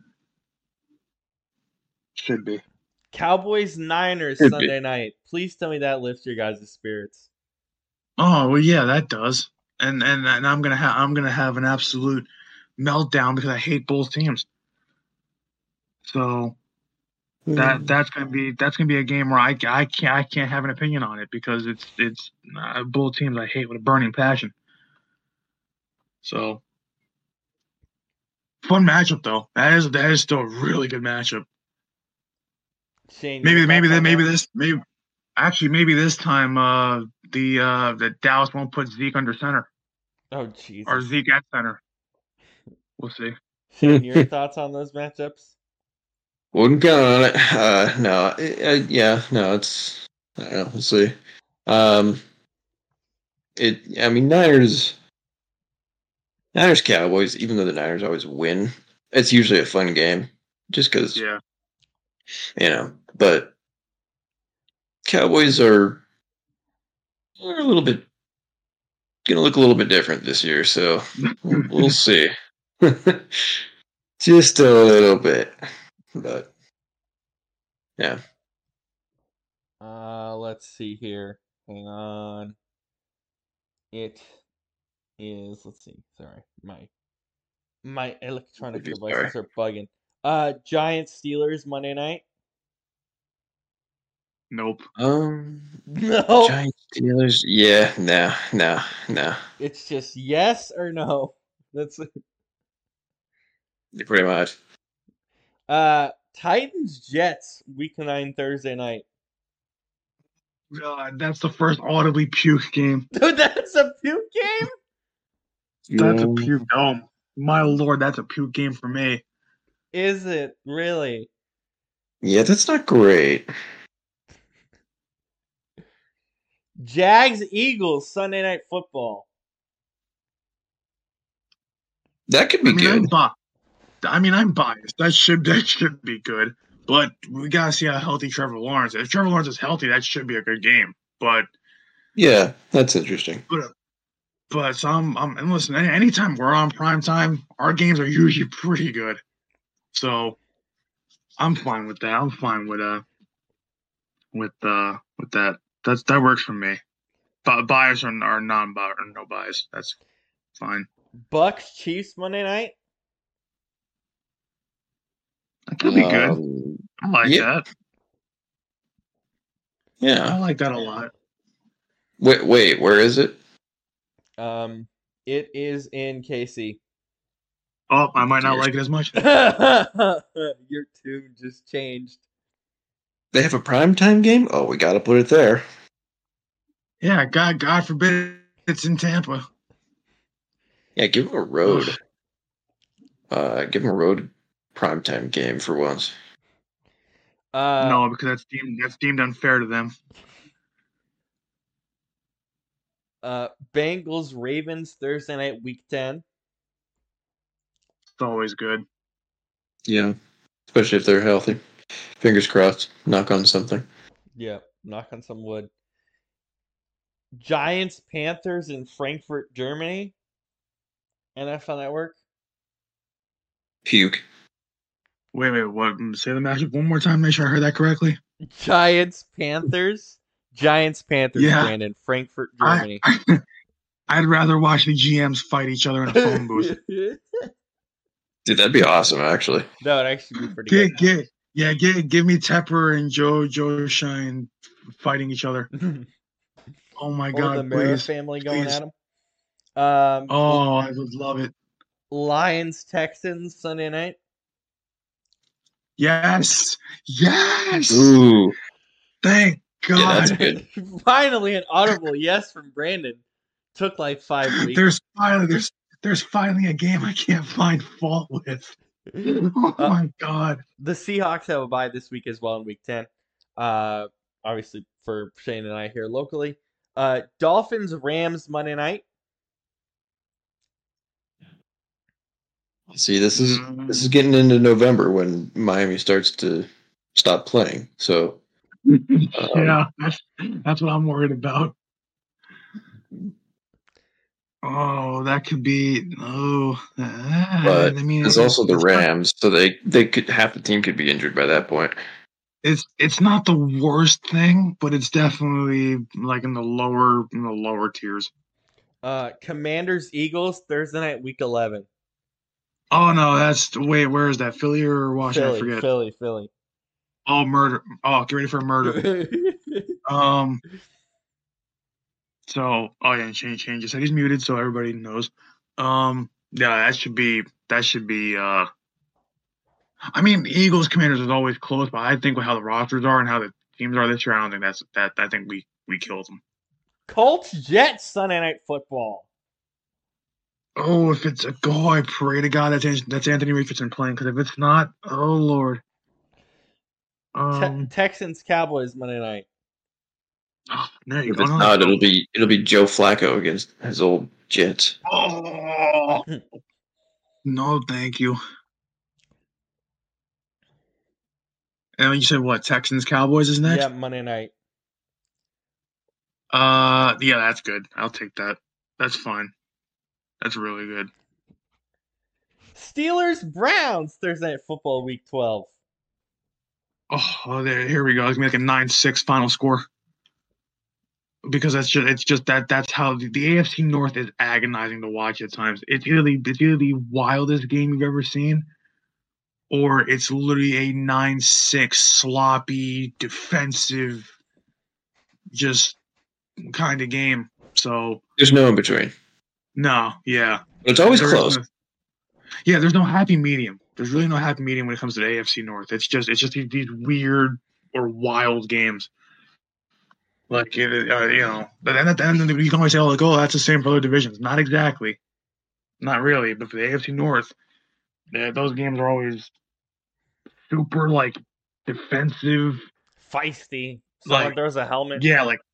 Should be. Cowboys Niners Could be. Sunday night. Please tell me that lifts your guys' spirits. Oh well, yeah, that does. And and and I'm gonna have I'm gonna have an absolute meltdown because I hate both teams. So that that's gonna be that's gonna be a game where I, I can't I can't have an opinion on it because it's it's uh, both teams I hate with a burning passion. So fun matchup though. That is that is still a really good matchup. Shane, Maybe your maybe thoughts that on maybe that? this maybe actually maybe this time uh the uh the Dallas won't put Zeke under center Oh, or Jesus. Zeke at center. We'll see. Shane, your thoughts on those matchups? Wouldn't count on it. Uh, no, uh, yeah, no, it's. I don't know. We'll see. Um, it. I mean, Niners. Niners Cowboys. Even though the Niners always win, it's usually a fun game, just because Yeah. you know. But Cowboys are, are a little bit gonna look a little bit different this year, so we'll, we'll see. Just a little bit, but yeah. Uh, let's see here. Hang on. It is. Let's see. Sorry, my my electronic Maybe, sorry. devices are bugging. Uh, Giants Steelers Monday night. Nope. Um, No, Giants Steelers. Yeah, no, no, no. it's just yes or no. That's Pretty much. uh Titans Jets week nine Thursday night. God, that's the first audibly puke game. Dude, that's a puke game. That's a Yeah. puke dome. My lord, that's a puke game for me. Is it really? Yeah, that's not great. Jags Eagles Sunday night football. That could I be mean, I'm good. bi- I mean, I'm biased. That should that should be good. But we gotta see how healthy Trevor Lawrence is. If Trevor Lawrence is healthy, that should be a good game. But Yeah, that's interesting. but but so I'm, I'm and listen. any- Anytime we're on prime time, our games are usually pretty good. So I'm fine with that. I'm fine with uh with uh with that. That's that works for me. Bi- bias or, or non-bias or no bias. That's fine. Bucks Chiefs Monday night. That could be good. Um, I like yeah, that. I yeah. like that a lot. Wait, wait, where is it? Um, it is in K C. Oh, I might not Dear. like it as much. Your tune just changed. They have a primetime game? Oh, we gotta put it there. Yeah, God, God forbid it's in Tampa. Yeah, give them a road. Uh, give them a road primetime game for once. Uh, no, because that's deemed that's deemed unfair to them. uh, Bengals Ravens Thursday night week ten. It's always good. Yeah, especially if they're healthy. Fingers crossed. Knock on something. Yeah, knock on some wood. Giants Panthers in Frankfurt, Germany. N F L Network. Puke. Wait, wait, what? Say the matchup one more time. Make sure I heard that correctly. Giants Panthers. Giants Panthers. Yeah. Brandon, Frankfurt, I, Germany. I, I'd rather watch the G Ms fight each other in a phone booth. Dude, that'd be awesome, actually. That would actually be pretty Get, good. get, yeah, get, give me Tepper and Joe Joe Shine fighting each other. Oh my Or God, the Mara please, family going please. at them. Um, Oh, I would love it. Lions Texans Sunday night. Yes, yes. Ooh. Thank God. Yeah, that's good. Finally, an audible yes from Brandon. Took like five weeks. There's finally there's there's finally a game I can't find fault with. Oh Uh, my God. The Seahawks have a bye this week as well in week ten. Uh, obviously for Shane and I here locally. Uh, Dolphins Rams Monday night. See, this is this is getting into November when Miami starts to stop playing. So um, Yeah, that's that's what I'm worried about. Oh, that could be. Oh, uh, but I mean, it's it's, also the it's not, Rams, so they they could half the team could be injured by that point. it's it's not the worst thing, but it's definitely like in the lower in the lower tiers. Uh, Commanders Eagles Thursday night week eleven. Oh no, that's wait. Where is that? Philly or Washington? Philly, I forget. Philly, Philly. Oh, murder. Oh, get ready for a murder. um. So, oh yeah, change change. Said he's muted, so everybody knows. Um. Yeah, that should be. That should be. Uh. I mean, Eagles Commanders is always close, but I think with how the rosters are and how the teams are this year, I don't think that's that. I think we we killed them. Colts Jets Sunday Night Football. Oh, if it's a goal, I pray to God that's that's Anthony Richardson playing. Because if it's not, oh Lord. Um, Te- Texans Cowboys Monday night. Oh, there you If go. it's No, not, it'll be it'll be Joe Flacco against his old Jets. Oh no, thank you. And you said what? Texans Cowboys is next. Yeah, Monday night. Uh, yeah, that's good. I'll take that. That's fine. That's really good. Steelers Browns Thursday Night Football Week twelve. Oh, there, here we go. It's gonna be like a nine six final score. Because that's just it's just that that's how the, the A F C North is agonizing to watch at times. It's either the it's either the wildest game you've ever seen, or it's literally a nine six sloppy defensive, just kind of game. So There's no in between. no, yeah, It's always There is close. no- yeah, there's no happy medium. There's really no happy medium when it comes to the A F C North. It's just it's just these, these weird or wild games. Like, it, uh, you know, but then, then you can always say, oh, like, oh, that's the same for other divisions. Not exactly. Not really. But for the A F C North, yeah, those games are always super, like, defensive. Feisty. Someone Like, throws a helmet. Yeah, like,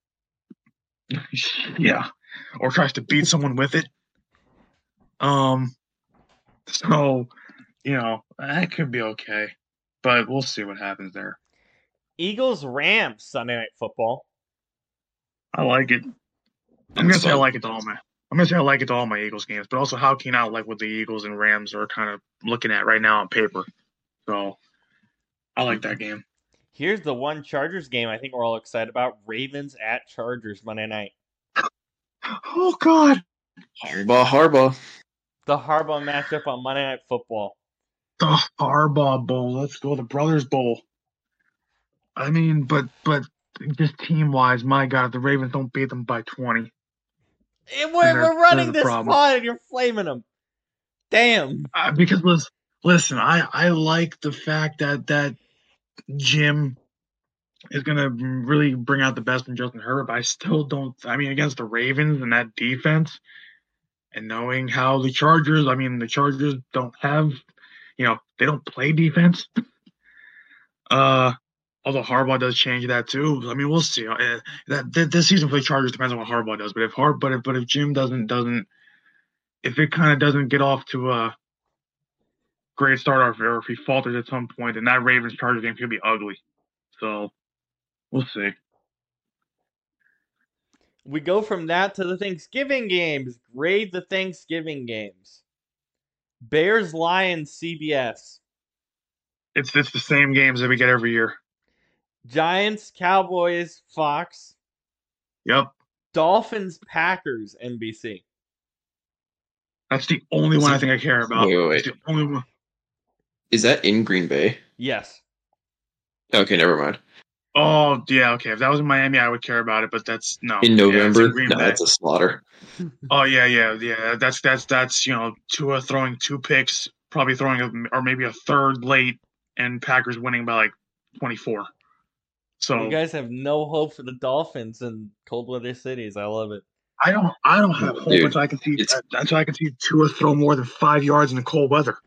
yeah. Or tries to beat someone with it. Um, so, you know, that could be okay. But we'll see what happens there. Eagles Rams Sunday Night Football. I like it. I'm gonna say I like it to all my. I'm gonna say I like it to all my Eagles games, but also how can you not like what the Eagles and Rams are kind of looking at right now on paper? So I like that game. Here's the one Chargers game I think we're all excited about: Ravens at Chargers Monday night. Oh God, Harbaugh, Harbaugh. The Harbaugh matchup on Monday Night Football. the Harbaugh Bowl. Let's go, the Brothers Bowl. I mean, but but just team wise, my God, if the Ravens don't beat them by twenty. And we're, they're- we're running they're the this problem. pod and you're flaming them. Damn. Uh, because listen, listen, I I like the fact that that Jim is gonna really bring out the best in Justin Herbert, but I still don't. I mean, against the Ravens and that defense, and knowing how the Chargers, I mean, the Chargers don't have, you know, they don't play defense. Uh, although Harbaugh does change that too. I mean, we'll see. Uh, that, that this season for the Chargers depends on what Harbaugh does. But if Har, but if but if Jim doesn't doesn't, if it kind of doesn't get off to a great start, or if, or if he falters at some point, then that Ravens Chargers game could be ugly. So we'll see. We go from that to the Thanksgiving games. Grade the Thanksgiving games. Bears, Lions, C B S. It's it's the same games that we get every year. Giants, Cowboys, Fox. Yep. Dolphins, Packers, N B C. That's the only one I think I care about. Wait, wait, wait. It's the only one. Is that in Green Bay? Yes. Okay, never mind. Oh yeah, okay. If that was in Miami, I would care about it. But that's no. In Yeah, it's November? Green No, Bay. that's a slaughter. Oh yeah, yeah, yeah. That's that's that's you know Tua throwing two picks, probably throwing a, or maybe a third late, and Packers winning by like twenty-four. So You guys have no hope for the Dolphins in cold weather cities. I love it. I don't I don't have hope Dude, until I can see it's- until I can see Tua throw more than five yards in the cold weather.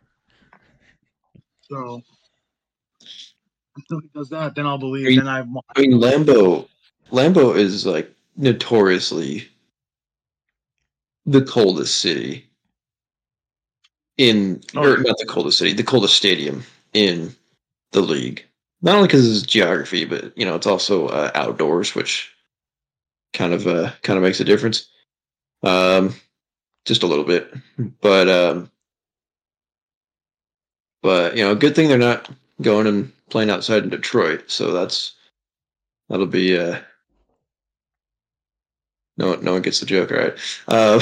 So until he does that, then I'll believe. I mean- then I I mean, Lambeau, Lambeau is like notoriously the coldest city in, Oh, or yeah. not the coldest city, the coldest stadium in the league. Not only because of its geography, but you know, it's also uh, outdoors, which kind of uh, kind of makes a difference. Um, just a little bit, but um, but you know, good thing they're not going and playing outside in Detroit. So that's that'll be uh, no no one gets the joke, right? Uh,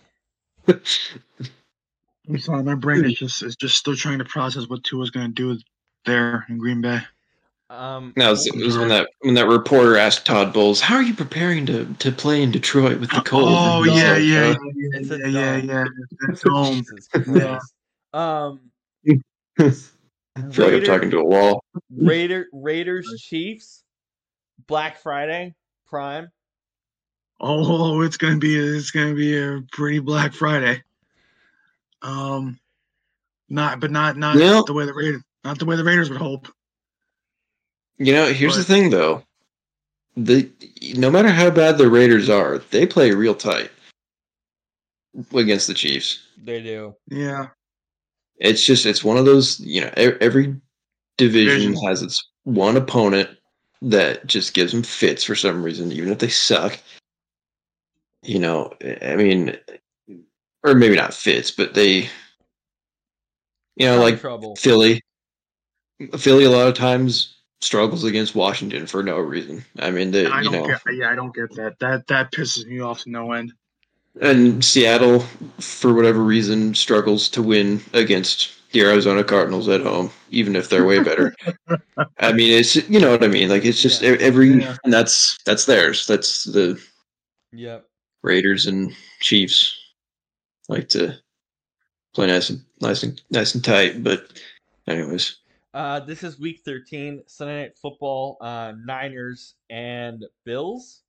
I'm sorry, my brain is just is just still trying to process what Tua's going to do there in Green Bay. Um, No, it was, it was when that when that reporter asked Todd Bowles, "How are you preparing to, to play in Detroit with the cold?" And Oh he's yeah, like, yeah, uh, yeah, it's a yeah, yeah, dome. yeah. That's home. Jesus Yeah. Christ. Um, I feel like I'm Raider, talking to a wall. Raider, Raiders, Chiefs, Black Friday, Prime. Oh, it's gonna be a, it's gonna be a pretty Black Friday. Um, not, but not not You know, the way the Raiders, not the way the Raiders would hope. you know. Here's the But thing, though. The no matter how bad the Raiders are, they play real tight against the Chiefs. They do. yeah, It's just it's one of those. You know, e- every division division. has its one opponent that just gives them fits for some reason, even if they suck. You know, I mean, or maybe not fits, but they, you know, Some like trouble. Philly. Philly a lot of times struggles against Washington for no reason. I mean, the I you don't know, get. Yeah, I don't get that. That that pisses me off to no end. and Seattle for whatever reason struggles to win against the Arizona Cardinals at home, even if they're way better. I mean, it's you know what I mean. Like it's just Yeah. e- every Yeah. and that's that's theirs. That's the Yep. Raiders and Chiefs like to play nice and nice and nice and tight. But anyways, Uh, this is week thirteen, Sunday Night Football, uh, Niners and Bills.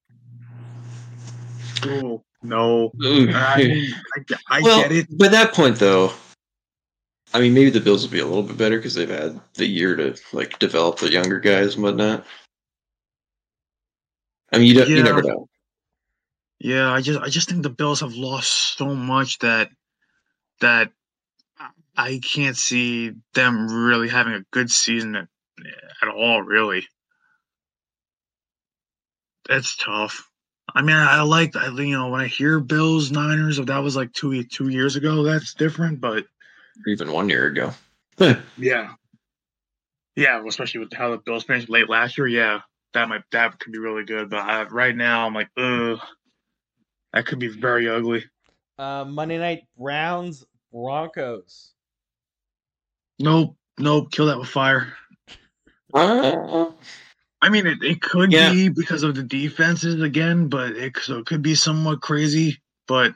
Oh no. Ooh. I mean, I, get- I well, get it. by that point though, I mean maybe the Bills will be a little bit better because they've had the year to like develop the younger guys and whatnot. I mean, you don't, you Yeah, never know. yeah. I just I just think the Bills have lost so much that that I can't see them really having a good season at, at all. Really, that's tough. I mean, I like I, you know when I hear Bills Niners, if that was like two two years ago, that's different. But Even one year ago. yeah, yeah, especially with how the Bills finished late last year. Yeah, that might that could be really good. But I, right now, I'm like, ugh, that could be very ugly. Uh, Monday night, Browns, Broncos. Nope, nope, kill that with fire. Uh, I mean, it, it could Yeah. be because of the defenses again, but it so it could be somewhat crazy. But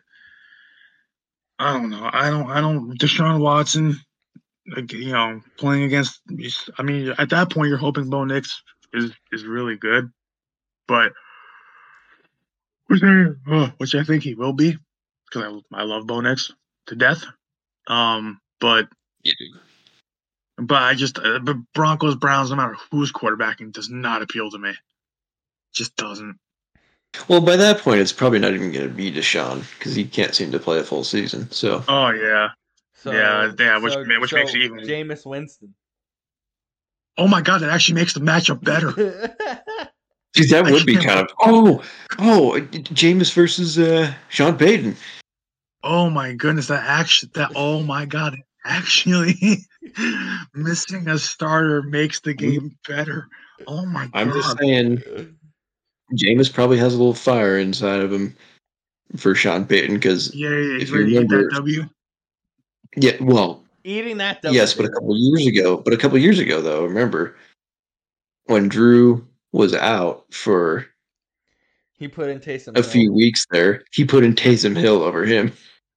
I don't know. I don't. I don't. Deshaun Watson, like, you know, playing against. I mean, at that point, you're hoping Bo Nix is is really good, but which I, uh, which I think he will be because I I love Bo Nix to death. Um, but yeah. but I just uh, but Broncos Browns, no matter who's quarterbacking, does not appeal to me. Just doesn't. Well, by that point, it's probably not even going to be Deshaun because he can't seem to play a full season. So Oh yeah, So, yeah, yeah. Which so, which so makes it even. Jameis Winston. Oh my god, that actually makes the matchup better. Dude, that I would be can't- kind of oh oh Jameis versus uh, Sean Payton. Oh my goodness, that actually that oh my god, actually missing a starter makes the game better. Oh my I'm god. just saying, Jameis probably has a little fire inside of him for Sean Payton because Yeah, yeah, he's if you ready to eat that remember, W. yeah, well, Eating that double. yes, but a couple years ago, but a couple years ago though, remember when Drew was out for He put in Taysom a Hill. few weeks there, he put in Taysom Hill over him.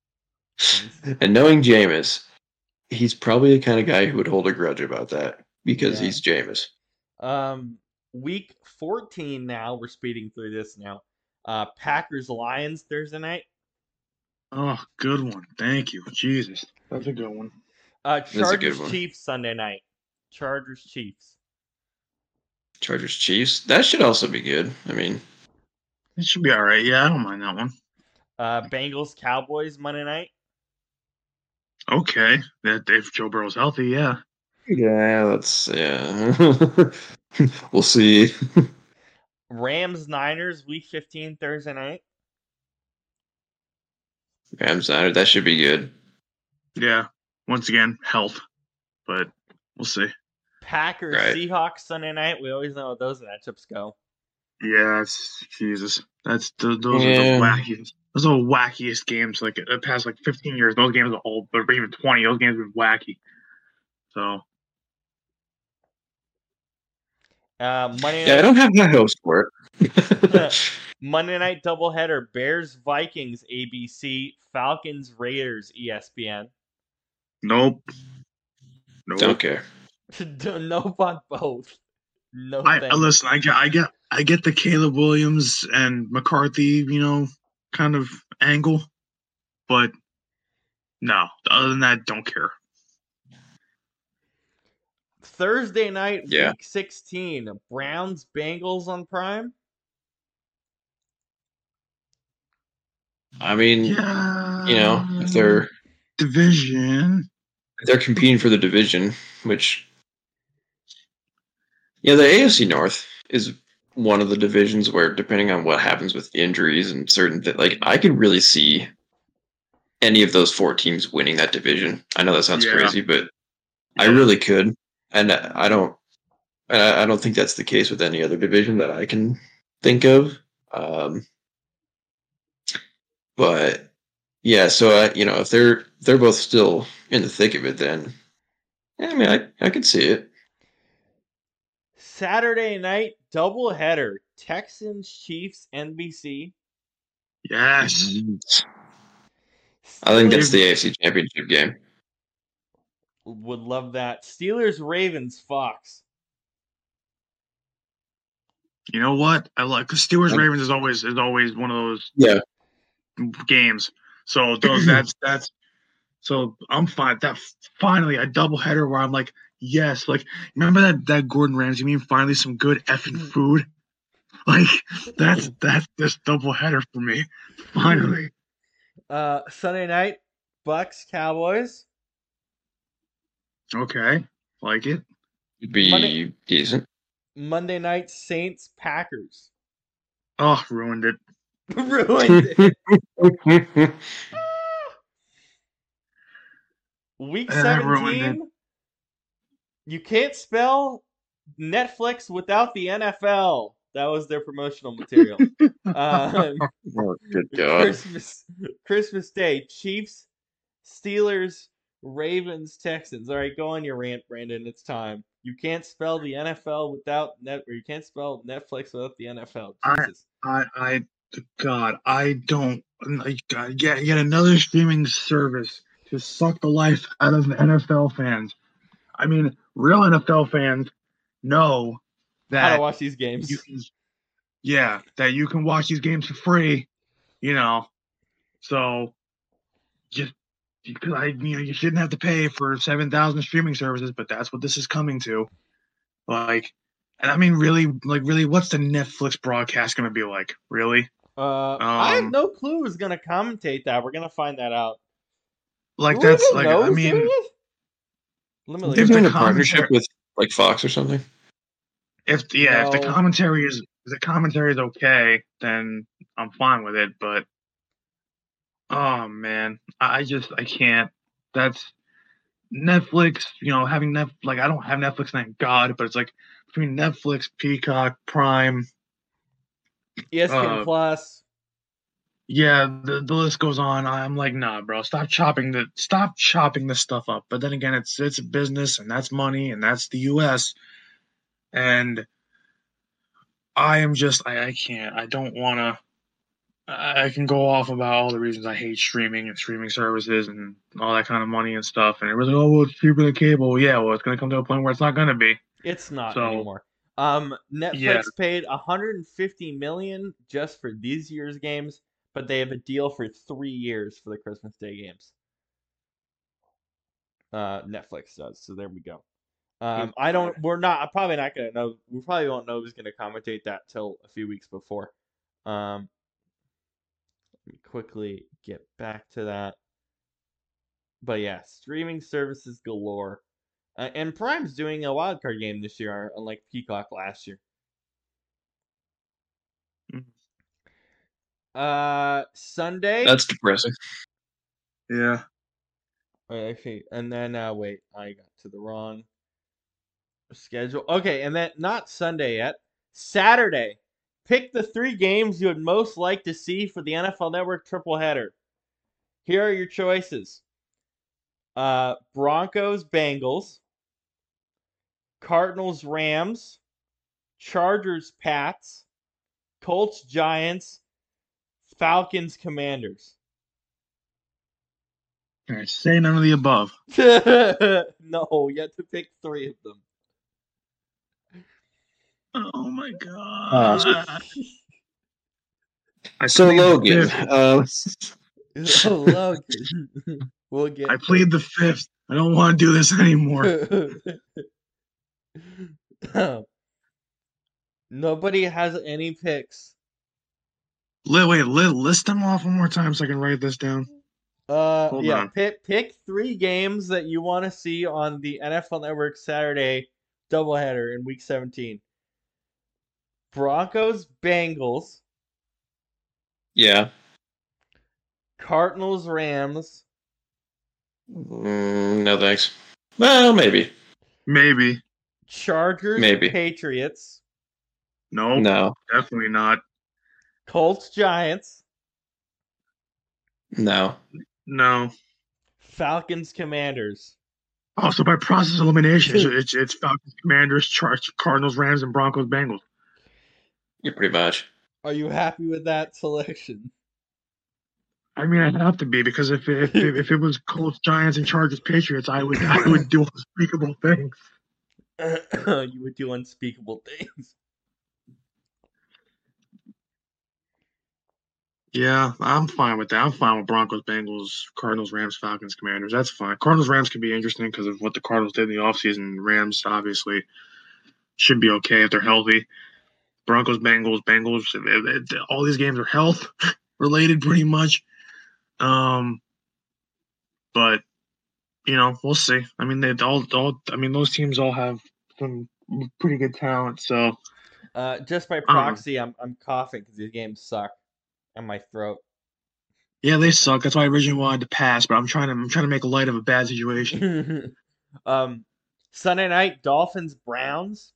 And knowing Jameis, he's probably the kind of guy who would hold a grudge about that because Yeah. he's Jameis. Um, week fourteen now. We're speeding through this now. Uh, Packers Lions Thursday night. Oh, good one. Thank you. Jesus. That's a good one. Uh, a good Chargers one. Chiefs Sunday night. Chargers Chiefs. Chargers Chiefs. That should also be good. I mean, It should be all right. Yeah, I don't mind that one. Uh, Bengals Cowboys Monday night. Okay. That if Joe Burrow's healthy, yeah. yeah, that's yeah. We'll see. Rams Niners Week fifteen Thursday night. Rams Niners. That should be good. Yeah. Once again, health. But we'll see. Packers Right. Seahawks Sunday night. We always know how those matchups go. Yeah, it's Jesus. That's the, those Yeah. are the wackiest. Those are the wackiest games. Like the past like fifteen years, those games are old, but even twenty, those games have been wacky. So Uh, Monday Yeah, I night. don't have high hopes for it. Monday night doubleheader: Bears Vikings A B C, Falcons Raiders E S P N. Nope. Nope. Don't care. Nope on both. No I, I thanks. listen. I get, I get, I get the Caleb Williams and McCarthy, you know, kind of angle, but no. Other than that, don't care. Thursday night, Yeah. week sixteen, Browns Bengals on Prime. I mean, Yeah. you know, if they're division, if they're competing for the division, which yeah, the A F C North is one of the divisions where, depending on what happens with injuries and certain th- like, I could really see any of those four teams winning that division. I know that sounds Yeah. crazy, but I Yeah. really could, and I don't, and I I don't think that's the case with any other division that I can think of. Um, but yeah, so I, you know, if they're if they're both still in the thick of it, then yeah, I mean, I I could see it. Saturday night doubleheader: Texans Chiefs N B C. Yes. I think that's Steelers- the A F C Championship game. Would love that. Steelers Ravens Fox. You know what? I like because Steelers Ravens is always is always one of those Yeah. games. So those that's that's so I'm fine. That finally a doubleheader where I'm like, yes, like remember that that Gordon Ramsay meme? Finally, some good effing food. Like that's that's this doubleheader for me. Finally. Uh, Sunday night, Bucks Cowboys. Okay, like it. It'd be Monday- decent. Monday night, Saints Packers. Oh, ruined it. Ruined it. Week Uh, ruined it. seventeen. You can't spell Netflix without the N F L. That was their promotional material. um, Oh, good God. Christmas Christmas Day, Chiefs, Steelers, Ravens, Texans. All right, go on your rant, Brandon. It's time. You can't spell the N F L without net, or you can't spell Netflix without the N F L. Jesus. I, I, God, I don't. I, God, yet, yet another streaming service to suck the life out of the N F L fans. I mean, real N F L fans know that How to watch these games? you can, yeah, that you can watch these games for free. You know, so just because I, you know, you shouldn't have to pay for seven thousand streaming services, but that's what this is coming to. Like, and I mean, really, like, really, what's the Netflix broadcast going to be like? Really? Uh, I have Um, no clue who's gonna commentate that. We're gonna find that out. Like Do we that's even like know I who's mean, doing it? Let me look. They're If it doing the a partnership commentary- with like Fox or something. if yeah, if the No. commentary is if the commentary is okay, then I'm fine with it. But oh man, I I just I can't. That's Netflix. You know, having Net like I don't have Netflix, thank God. But it's like between Netflix, Peacock, Prime. E S P N uh, Plus. Yeah, the, the list goes on. I'm like, nah, bro, stop chopping the stop chopping this stuff up. But then again, it's it's a business and that's money and that's the U S And I am just I, I can't. I don't wanna I I can go off about all the reasons I hate streaming and streaming services and all that kind of money and stuff. And everybody's like, oh, well, it's cheaper than cable. Yeah, well, it's gonna come to a point where it's not gonna be. It's not So- anymore. Um, Netflix Yeah. paid one hundred fifty million dollars just for these year's games, but they have a deal for three years for the Christmas Day games. Uh, Netflix does. So there we go. Um, I don't. We're not. I'm probably not gonna know. We probably won't know who's gonna commentate that till a few weeks before. Um, let me quickly get back to that. But yeah, streaming services galore. Uh, and Prime's doing a wildcard game this year, unlike Peacock last year. Mhm. Uh, Sunday. That's depressing. Yeah. Oh, actually, and then uh, wait, I got to the wrong schedule. Okay, and then not Sunday yet. Saturday. Pick the three games you would most like to see for the N F L Network triple header. Here are your choices. Uh, Broncos Bengals, Cardinals Rams, Chargers, Pats, Colts, Giants, Falcons, Commanders. All right, say none of the above. No, you have to pick three of them. Oh my god! I So plead the Logan, fifth. uh, Oh, Logan. We'll get. I plead the fifth. I don't want to do this anymore. Nobody has any picks. Li- wait, li- list them off one more time so I can write this down. Uh, Hold yeah, on. pick pick three games that you want to see on the N F L Network Saturday doubleheader in Week seventeen. Broncos, Bengals, yeah. Cardinals, Rams, Mm, no thanks. Well, maybe. Maybe. Chargers, Maybe. Patriots, No. No. Definitely not. Colts, Giants, No. No. Falcons, Commanders. Oh, so by process of elimination, it's, it's it's Falcons, Commanders, Chargers, Cardinals, Rams, and Broncos, Bengals. Yeah, pretty much. Are you happy with that selection? I mean, I'd have to be because if if if, if it was Colts, Giants, and Chargers, Patriots, I would I would do unspeakable things. You would do unspeakable things. Yeah, I'm fine with that. I'm fine with Broncos, Bengals, Cardinals, Rams, Falcons, Commanders. That's fine. Cardinals, Rams can be interesting because of what the Cardinals did in the offseason. Rams obviously should be okay if they're healthy. Broncos, Bengals, Bengals. It, it, all these games are health related pretty much. Um, but you know, we'll see. I mean, they all, all. I mean, those teams all have some pretty good talent. So, uh, just by I don't know. proxy, I'm I'm coughing because these games suck on my throat. Yeah, they suck. That's why I originally wanted to pass, but I'm trying to I'm trying to make light of a bad situation. um, Sunday night, Dolphins, Browns.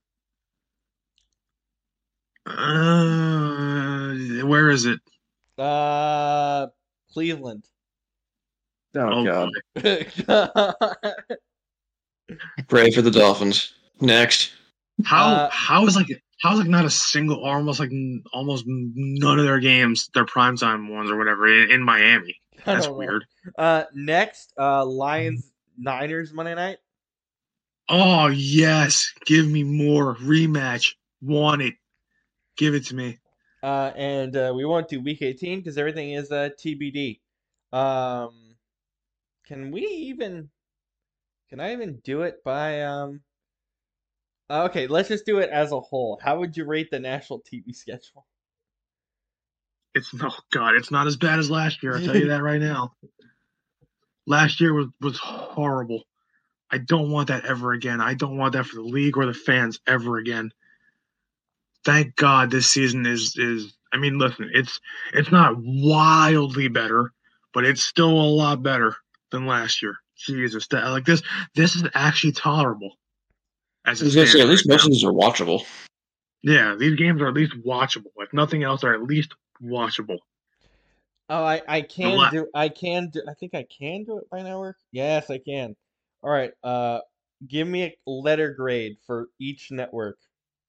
Uh, where is it? Uh, Cleveland. Oh, Oh, God. uh, Pray for the Dolphins. Next. How Uh, how is like how is like not a single or almost like n- almost none of their games, their primetime ones or whatever, in, in Miami? I That's don't know. weird. Uh, next, uh, Lions, Niners Monday night. Oh yes, give me more rematch. Want it? Give it to me. Uh, and uh, we won't do week eighteen because everything is uh, T B D. Um, can we even? Can I even do it by um? uh, Okay, let's just do it as a whole. How would you rate the national T V schedule? It's no God. It's not as bad as last year. I'll tell you that right now. Last year was was horrible. I don't want that ever again. I don't want that for the league or the fans ever again. Thank God this season is is I mean, listen, it's it's not wildly better, but it's still a lot better than last year. Jesus, that, like this this is actually tolerable. As I it was going to stands say, at right least most now. of these are watchable. Yeah, these games are at least watchable. If nothing else, they're at least watchable. Oh, I I can la- do I can do I think I can do it by network. Yes, I can. All right. Uh, give me a letter grade for each network.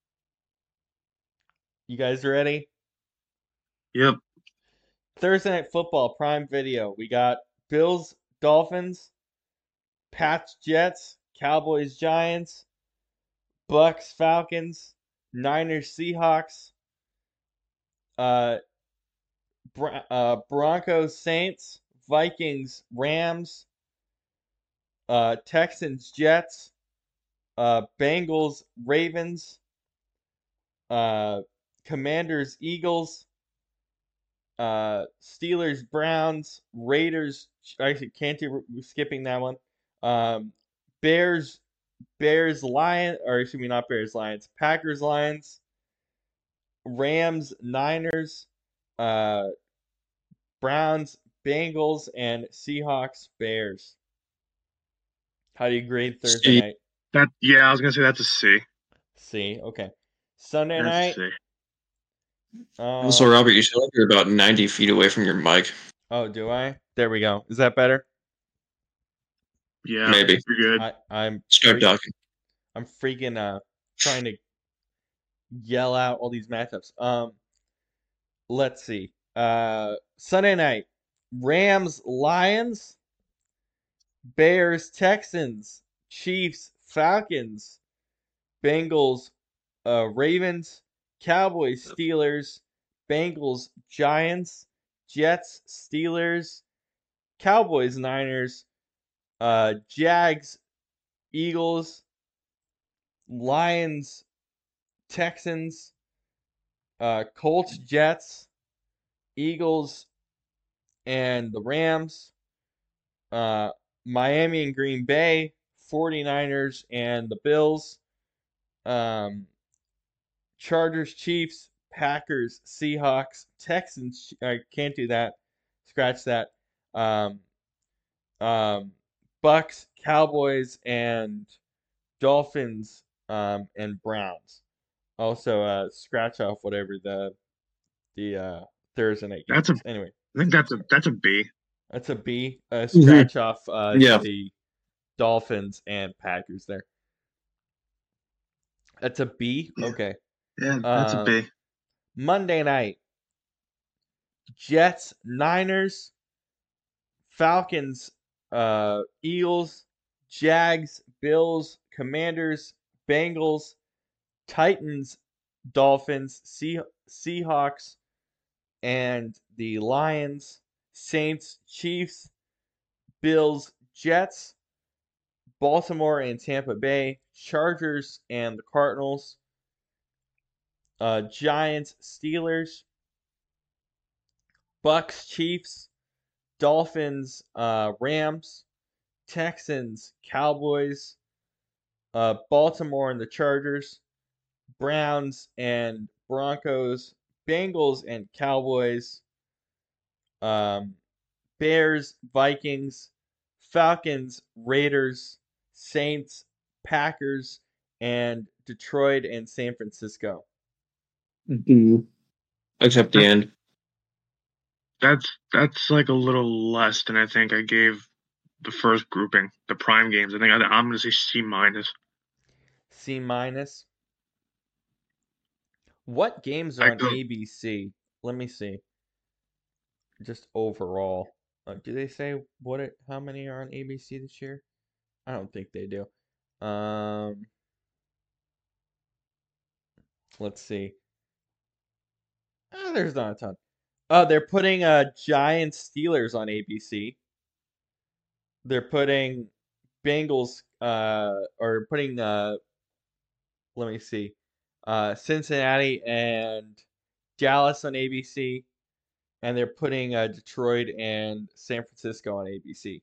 You guys ready? Yep. Thursday Night Football, Prime Video. We got Bills, Dolphins, Pats, Jets, Cowboys, Giants, Bucks, Falcons, Niners, Seahawks, uh, Bron- uh, Broncos, Saints, Vikings, Rams, uh, Texans, Jets, uh, Bengals, Ravens, uh, Commanders, Eagles, uh, Steelers, Browns, Raiders. Actually, can't do we're skipping that one. Um, Bears, Bears, Lions, or excuse me, not Bears, Lions. Packers, Lions, Rams, Niners, uh, Browns, Bengals, and Seahawks, Bears. How do you grade Thursday C. night? That yeah, I was gonna say that's a C. C. Okay. Sunday That's night. a C. Also, Um, Robert, you sound like you're about ninety feet away from your mic. oh, do I? There we go. Is that better? Yeah, Maybe. you're good. I, I'm Start freak- talking. I'm freaking uh trying to yell out all these matchups. Um, let's see. Uh, Sunday night, Rams, Lions, Bears, Texans, Chiefs, Falcons, Bengals, uh, Ravens, Cowboys, Steelers, Bengals, Giants, Jets, Steelers, Cowboys, Niners, uh, Jags, Eagles, Lions, Texans, uh, Colts, Jets, Eagles, and the Rams, uh, Miami and Green Bay, 49ers and the Bills, um, Chargers, Chiefs, Packers, Seahawks, Texans. I can't do that. Scratch that. Um, um, Bucks, Cowboys, and Dolphins, um, and Browns. Also, uh, scratch off whatever the the uh, Thursday night game That's a. is. Anyway, I think that's a that's a B. that's a B. Uh, Mhm. scratch off uh, Yeah. the Dolphins and Packers there. That's a B. Yeah. Okay. Yeah, that's a Um, B. Monday night, Jets, Niners, Falcons, uh, Eagles, Jags, Bills, Commanders, Bengals, Titans, Dolphins, sea- Seahawks, and the Lions, Saints, Chiefs, Bills, Jets, Baltimore and Tampa Bay, Chargers and the Cardinals, uh, Giants, Steelers, Bucks, Chiefs, Dolphins, uh, Rams, Texans, Cowboys, uh, Baltimore and the Chargers, Browns and Broncos, Bengals and Cowboys, um, Bears, Vikings, Falcons, Raiders, Saints, Packers, and Detroit and San Francisco. Mhm. Except the end. That's that's like a little less than I think I gave the first grouping, the prime games. I think I, I'm gonna say C minus. C minus. What games are I on could, A B C? Let me see. Just overall. Uh, do they say what it, how many are on A B C this year? I don't think they do. Um, let's see. Uh, there's not a ton. Uh, they're putting uh Giants Steelers on A B C. They're putting Bengals uh or putting uh let me see. Uh Cincinnati and Dallas on A B C, and they're putting uh Detroit and San Francisco on A B C.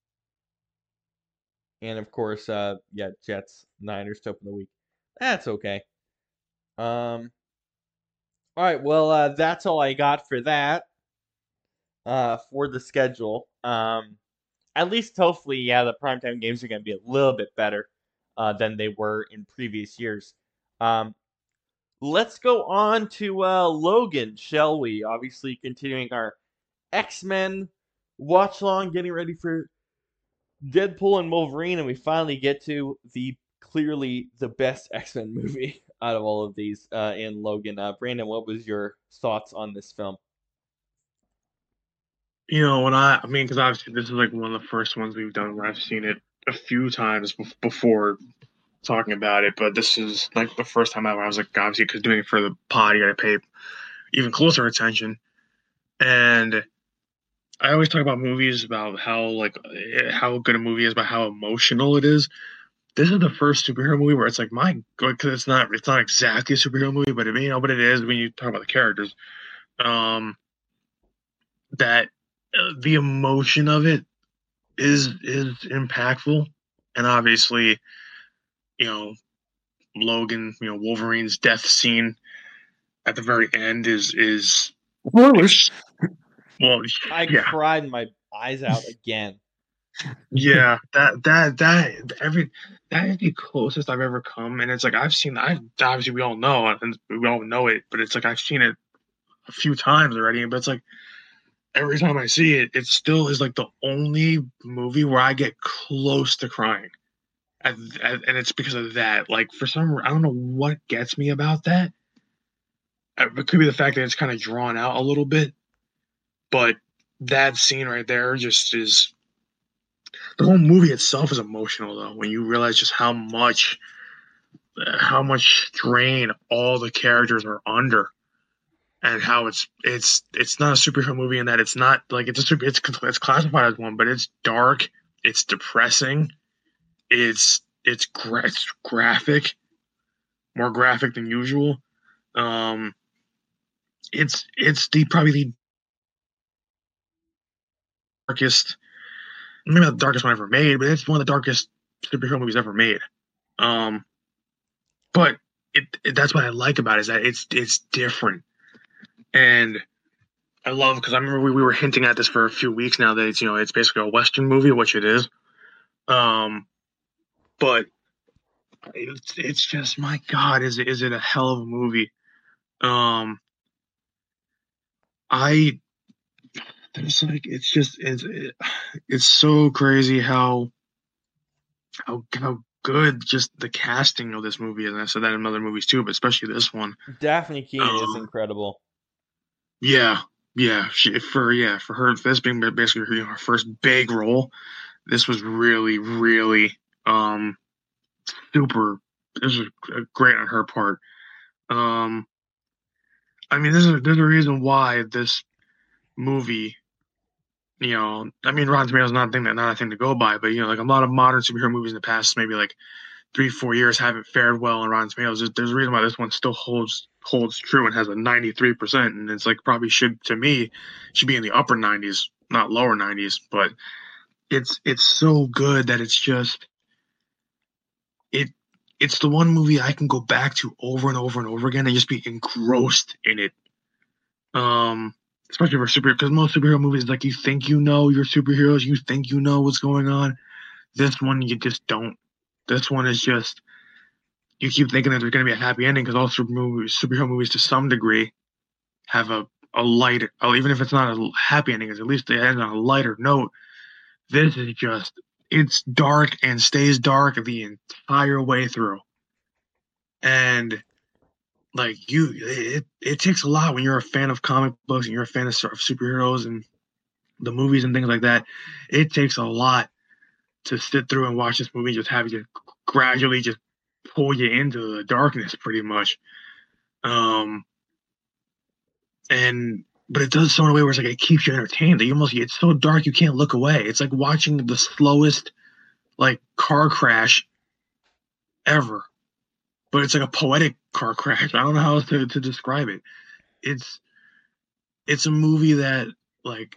And of course, uh yeah, Jets, Niners to open the week. That's okay. Um all right, well uh that's all I got for that. Uh for the schedule. Um at least hopefully, yeah, the primetime games are going to be a little bit better uh, than they were in previous years. Um, let's go on to uh, Logan, shall we? Obviously, continuing our X-Men watch along, getting ready for Deadpool and Wolverine, and we finally get to the clearly the best X-Men movie out of all of these uh, in Logan. Uh, Brandon, what was your thoughts on this film? you know, when I, I mean, because obviously this is like one of the first ones we've done where I've seen it a few times bef- before talking about it, but this is like the first time ever I was like, obviously, because doing it for the pod, you got to pay even closer attention. And I always talk about movies about how like eh, how good a movie is, about how emotional it is. This is the first superhero movie where it's like, my god, because it's not it's not exactly a superhero movie, but it, you know, but it is when you talk about the characters. Um, that uh, the emotion of it is is impactful, and obviously, you know, Logan, you know, Wolverine's death scene at the very end is is Spoilers. well, I yeah, cried my eyes out again. yeah, that that that every that is the closest I've ever come, and it's like I've seen. I obviously we all know, and we all know it, but it's like I've seen it a few times already, but it's like every time I see it, it still is like the only movie where I get close to crying. and, and it's because of that. Like for some, I don't know what gets me about that. It could be the fact that it's kind of drawn out a little bit, but that scene right there just is. The whole movie itself is emotional though. When you realize just how much, how much strain all the characters are under, and how it's it's it's not a superhero movie in that it's not like it's a super. It's it's classified as one, but it's dark. It's depressing. It's it's, gra- it's graphic, more graphic than usual. Um, it's it's the probably the darkest, maybe not the darkest one ever made, but it's one of the darkest superhero movies ever made. Um, but it, it that's what I like about it is that it's it's different, and I love because I remember we, we were hinting at this for a few weeks now that it's you know it's basically a Western movie, which it is. Um, but it's it's just my God, is it is it a hell of a movie? Um, I there's like it's just it's it, it's so crazy how how how good just the casting of this movie is. And I said that in other movies too, but especially this one. Daphne Keene is Um, incredible. Yeah, yeah, she, for yeah for her this being basically her, you know, her first big role. This was really really um super. This was great on her part. Um, I mean, there's a there's a reason why this movie. You know, I mean, Rotten Tomatoes is not a thing that not a thing to go by, but you know, like a lot of modern superhero movies in the past, maybe like three, four years haven't fared well on Rotten Tomatoes. There's, there's a reason why this one still holds holds true and has a ninety-three percent, and it's like probably should to me should be in the upper nineties, not lower nineties. But it's it's so good that it's just it it's the one movie I can go back to over and over and over again and just be engrossed in it. Um, especially for superhero, because most superhero movies, like you think you know your superheroes, you think you know what's going on. This one you just don't. This one is just you keep thinking that there's going to be a happy ending because all super movies, superhero movies to some degree have a a light, even if it's not a happy ending, it's at least they end on a lighter note. This is just it's dark and stays dark the entire way through, and like you, it it takes a lot when you're a fan of comic books and you're a fan of, of superheroes and the movies and things like that. It takes a lot to sit through and watch this movie, just have you gradually just pull you into the darkness, pretty much. Um, and but it does so in a way where it's like it keeps you entertained. That you almost it's so dark you can't look away. It's like watching the slowest like car crash ever, but it's like a poetic car crash. I don't know how else to, to describe it. It's it's a movie that like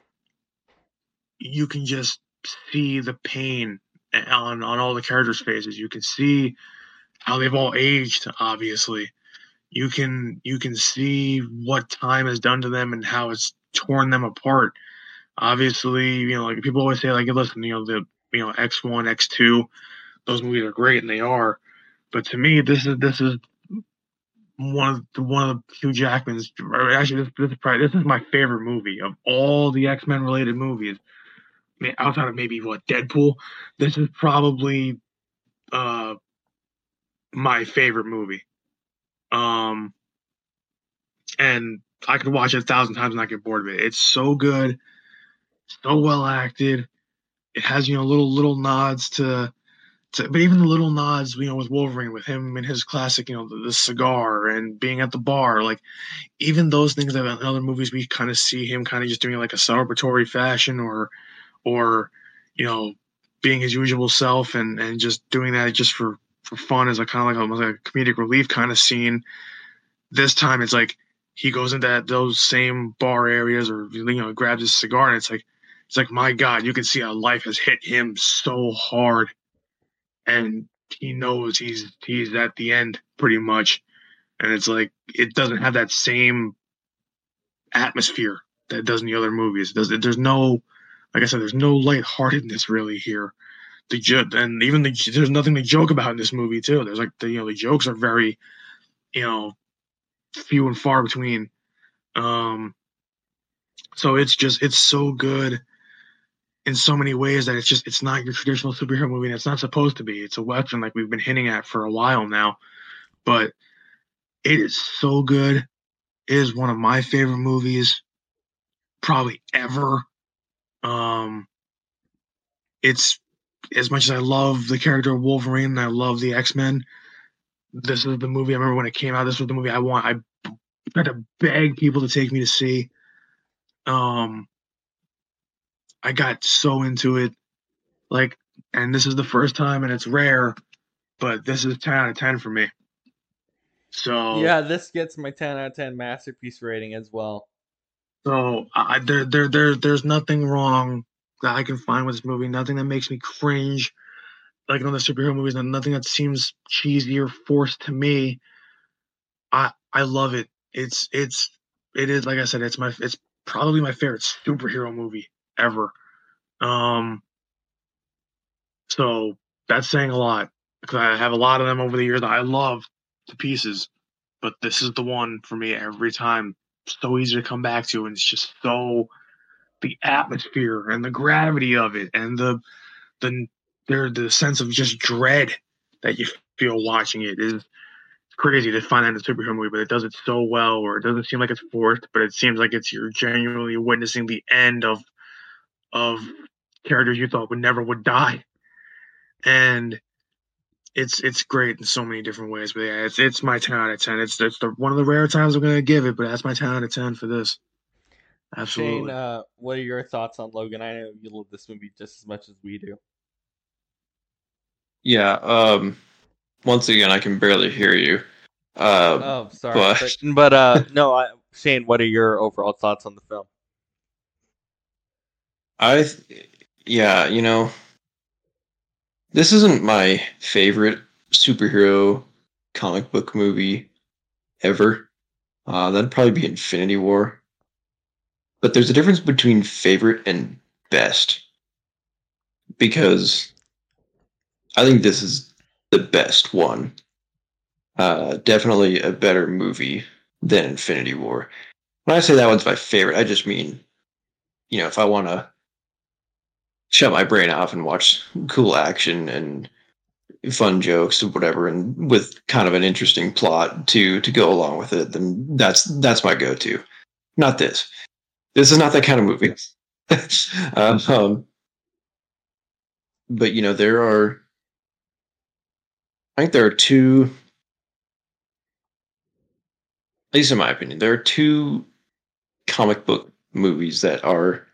you can just see the pain on on all the characters' faces. You can see how they've all aged. Obviously, you can you can see what time has done to them and how it's torn them apart. Obviously, you know, like people always say, like, listen, you know, the you know X one, X two, those movies are great and they are, but to me, this is this is one of the, one of the Hugh Jackman's. Or actually, this this is probably this is my favorite movie of all the X Men related movies. I mean, outside of maybe what Deadpool, this is probably uh my favorite movie. Um, and I could watch it a thousand times and not get bored of it. It's so good, so well acted. It has you know little little nods to, to but even the little nods you know with Wolverine, with him and his classic you know the, the cigar and being at the bar, like even those things that in other movies we kind of see him kind of just doing like a celebratory fashion or or you know being his usual self and and just doing that just for for fun as a kind of like almost like a comedic relief kind of scene. This time it's like he goes into that, those same bar areas or you know grabs his cigar and it's like it's like my God, you can see how life has hit him so hard and he knows he's he's at the end pretty much, and it's like it doesn't have that same atmosphere that it does in the other movies. It does there's no like I said, there's no lightheartedness really here. The jo- and even the, there's nothing to joke about in this movie too. There's like the you know the jokes are very you know few and far between. Um, so it's just it's so good. in so many ways that it's just it's not your traditional superhero movie, and it's not supposed to be. It's a Western, like we've been hinting at for a while now, but it is so good. It is one of my favorite movies, probably ever. Um, it's as much as I love the character of Wolverine and I love the X-Men. This is the movie I remember when it came out. This was the movie I want. I had to beg people to take me to see. Um, I got so into it, like, and this is the first time, and it's rare, but this is ten out of ten for me. So yeah, this gets my ten out of ten masterpiece rating as well. So I, there, there, there, there's nothing wrong that I can find with this movie. Nothing that makes me cringe, like in other superhero movies. Nothing that seems cheesy or forced to me. I, I love it. It's, it's, it is like I said. It's my, it's probably my favorite superhero movie ever. Um. So that's saying a lot because I have a lot of them over the years that I love to pieces, but this is the one for me every time. So easy to come back to, and it's just so the atmosphere and the gravity of it, and the the there the sense of just dread that you feel watching it is crazy to find that in a superhero movie, but it does it so well, or it doesn't seem like it's forced, but it seems like it's you're genuinely witnessing the end of of characters you thought would never would die, and it's it's great in so many different ways. But yeah, it's it's my ten out of ten. It's it's the, one of the rare times I'm gonna give it, but that's my ten out of ten for this. Absolutely. Shane, uh, what are your thoughts on Logan? I know you love this movie just as much as we do. Yeah. Um. Once again, I can barely hear you. Um, oh, sorry, but, but, but uh, no, I, Shane, what are your overall thoughts on the film? I, yeah, you know, this isn't my favorite superhero comic book movie ever. Uh, that'd probably be Infinity War. But there's a difference between favorite and best. Because I think this is the best one. Uh, definitely a better movie than Infinity War. When I say that one's my favorite, I just mean, you know, if I want to shut my brain off and watch cool action and fun jokes or whatever, and with kind of an interesting plot to to go along with it, then that's that's my go-to. Not this. This is not that kind of movie. um, um, but you know, there are. I think there are two. At least in my opinion, there are two comic book movies that are.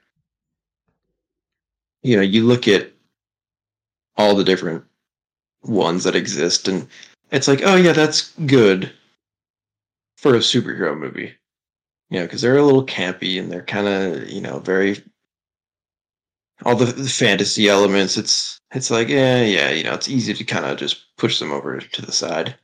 You know, you look at all the different ones that exist, and it's like, oh yeah, that's good for a superhero movie. You know, because they're a little campy and they're kind of, you know, very all the, the fantasy elements. It's it's like, yeah, yeah, you know, it's easy to kind of just push them over to the side.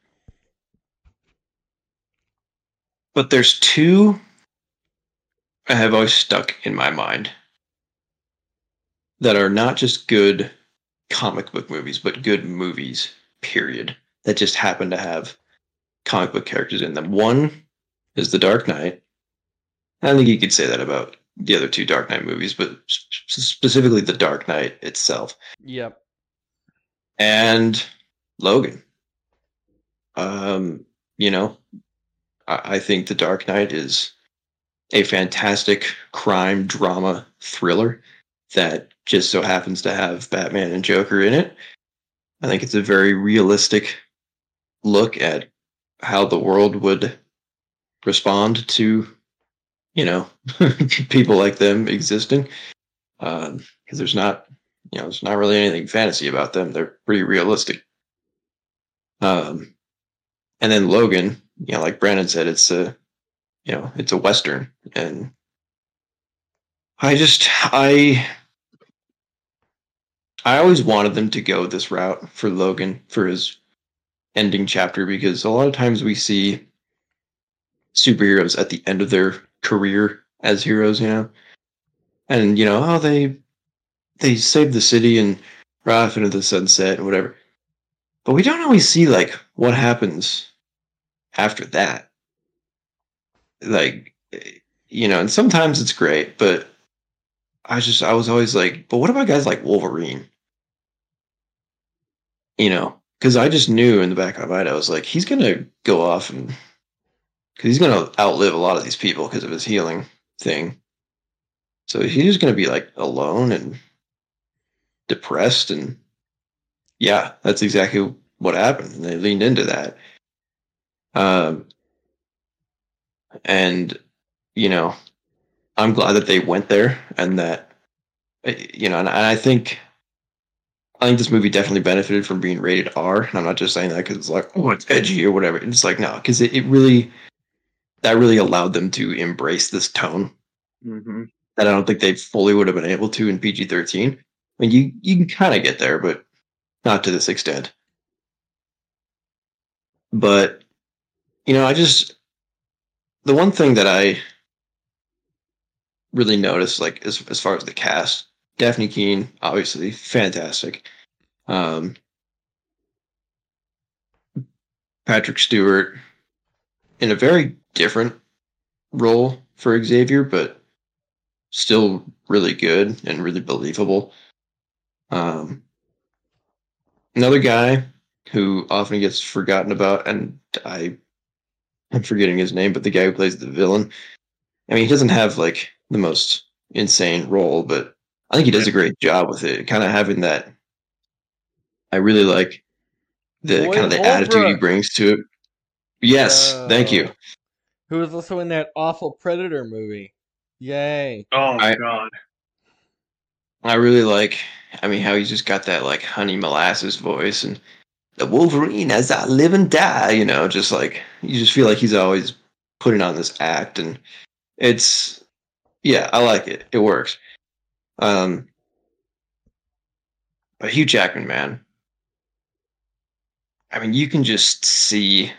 But there's two I have always stuck in my mind that are not just good comic book movies, but good movies, period, that just happen to have comic book characters in them. One is The Dark Knight. I think you could say that about the other two Dark Knight movies, but specifically The Dark Knight itself. Yep. And Logan. Um, you know, I, I think The Dark Knight is a fantastic crime drama thriller that just so happens to have Batman and Joker in it. I think it's a very realistic look at how the world would respond to, you know, people like them existing. Because um, there's not, you know, there's not really anything fantasy about them. They're pretty realistic. Um, and then Logan, you know, like Brandon said, it's a, you know, it's a Western. And I just, I, I always wanted them to go this route for Logan for his ending chapter, because a lot of times we see superheroes at the end of their career as heroes, you know, and you know, oh, they they saved the city and ride off into the sunset and whatever, but we don't always see like what happens after that. Like, you know, and sometimes it's great, but I was just I was always like, but what about guys like Wolverine? You know, because I just knew in the back of my mind, I was like, he's gonna go off and because he's gonna outlive a lot of these people because of his healing thing. So he's just gonna be like alone and depressed, and yeah, that's exactly what happened. And they leaned into that. Um, and you know, I'm glad that they went there, and that you know, and I think I think this movie definitely benefited from being rated R. And I'm not just saying that because it's like, oh, it's edgy or whatever. It's like, no, because it, it really, that really allowed them to embrace this tone Mm-hmm. that I don't think they fully would have been able to in P G thirteen. I mean, you, you can kind of get there, but not to this extent. But, you know, I just, the one thing that I really noticed, like, as, as far as the cast, Daphne Keane, obviously, fantastic. Um, Patrick Stewart, in a very different role for Xavier, but still really good and really believable. Um, another guy who often gets forgotten about, and I am forgetting his name, but the guy who plays the villain. I mean, he doesn't have like the most insane role, but I think he does a great job with it. Kind of having that. I really like the Boyd kind of the attitude he Holbrook. brings to it. Yes, thank you. Who was also in that awful Predator movie. Yay. Oh I- God. I really like. I mean, how he's just got that like honey molasses voice, and the Wolverine as I live and die. You know, just like you just feel like he's always putting on this act, and it's yeah, I like it. It works. Um, but Hugh Jackman, man. I mean, you can just see.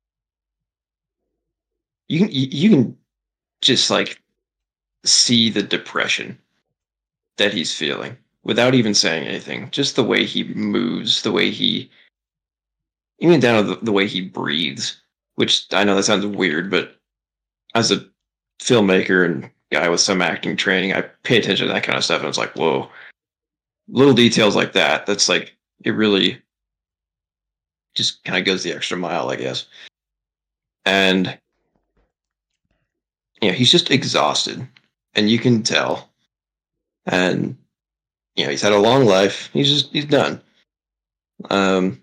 You can you you can just like see the depression that he's feeling without even saying anything. Just the way he moves, the way he, even down to the, the way he breathes. Which I know that sounds weird, but as a filmmaker and guy with some acting training, I pay attention to that kind of stuff, and it's like, whoa, little details like that. That's like it really just kind of goes the extra mile, I guess. And you know, he's just exhausted, and you can tell. And you know, he's had a long life. He's just he's done. Um,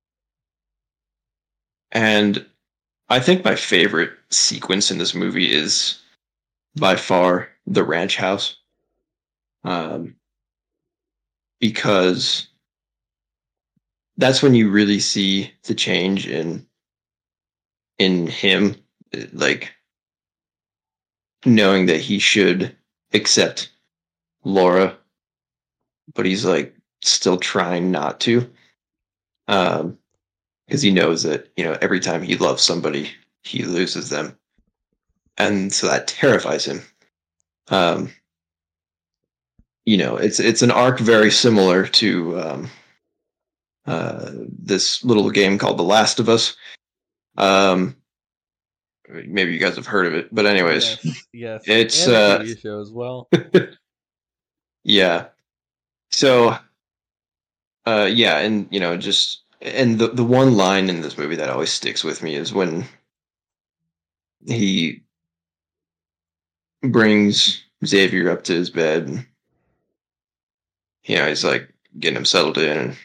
and I think my favorite sequence in this movie is by far the ranch house. Um, because that's when you really see the change in in him, like knowing that he should accept Laura, but he's like still trying not to, um, because he knows that you know every time he loves somebody, he loses them, and so that terrifies him. Um, you know, it's it's an arc very similar to um, uh, this little game called The Last of Us. Um, maybe you guys have heard of it, but anyways, Yes, yes. it's and a uh, T V show as well. yeah. So, uh, yeah, and you know, just and the the one line in this movie that always sticks with me is when he brings Xavier up to his bed. And, you know, he's like getting him settled in, and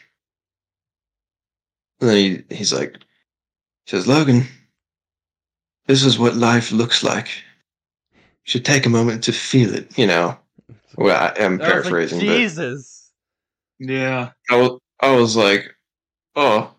then he he's like, he says, "Logan, this is what life looks like. You should take a moment to feel it." You know, well, I am I was like, paraphrasing, but Jesus. Yeah. I was, I was like, oh.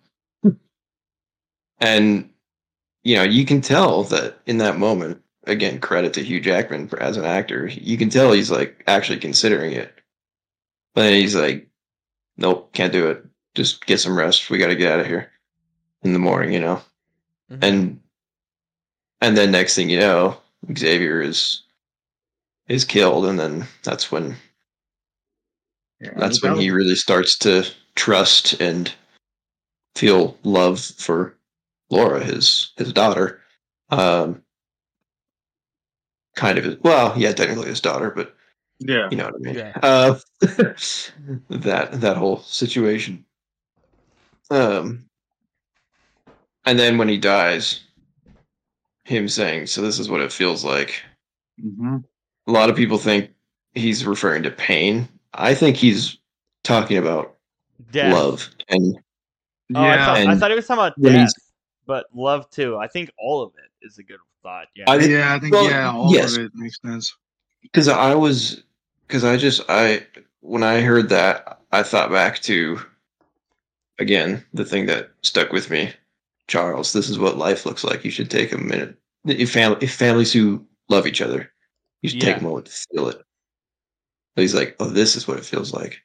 And, you know, you can tell that in that moment, again, credit to Hugh Jackman for, as an actor, you can tell he's like actually considering it. But then he's like, nope, can't do it. Just get some rest. We got to get out of here in the morning, you know? Mm-hmm. And, and then next thing you know, Xavier is, is killed. And then that's when, yeah that's that when he was- really starts to trust and feel love for Laura, his his daughter. Um, kind of his, well, yeah, technically his daughter, but Yeah. You know what I mean? Yeah. Uh, that that whole situation. Um, and then when he dies, him saying, "So this is what it feels like." Mm-hmm. A lot of people think he's referring to pain. I think he's talking about Death. love, and Oh, I Yeah. thought I and thought it was talking about when death, he's, but love too. I think all of it is a good thought. Yeah. I thi- Yeah, I think well, yeah, all yes, of it makes sense. because I was, because I just I when I heard that, I thought back to again the thing that stuck with me. Charles, this is what life looks like. You should take a minute. If family, if families who love each other, you should take Yeah. a moment to feel it. But he's like, oh, this is what it feels like.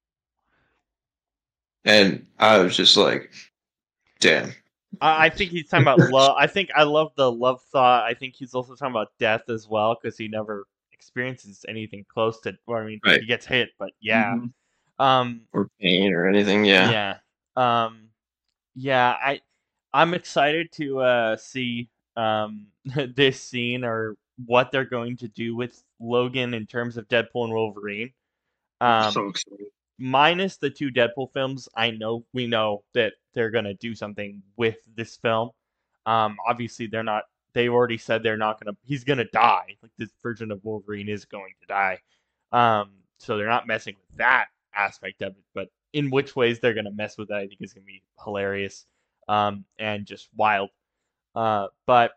And I was just like, damn. I, I think he's talking about love. I think I love the love thought. I think he's also talking about death as well because he never experiences anything close to. Well, I mean, Right. he gets hit, but yeah. Mhm. Um. Or pain or anything. Yeah. Yeah. Um. Yeah. I. I'm excited to uh, see um this scene or what they're going to do with Logan in terms of Deadpool and Wolverine. I'm Um. so excited. Minus the two Deadpool films, I know we know that they're gonna do something with this film. Um, obviously they're not. They've already said they're not gonna. He's gonna die. Like this version of Wolverine is going to die. Um, so they're not messing with that aspect of it. But in which ways they're gonna mess with that, I think is gonna be hilarious. Um, and just wild. Uh, but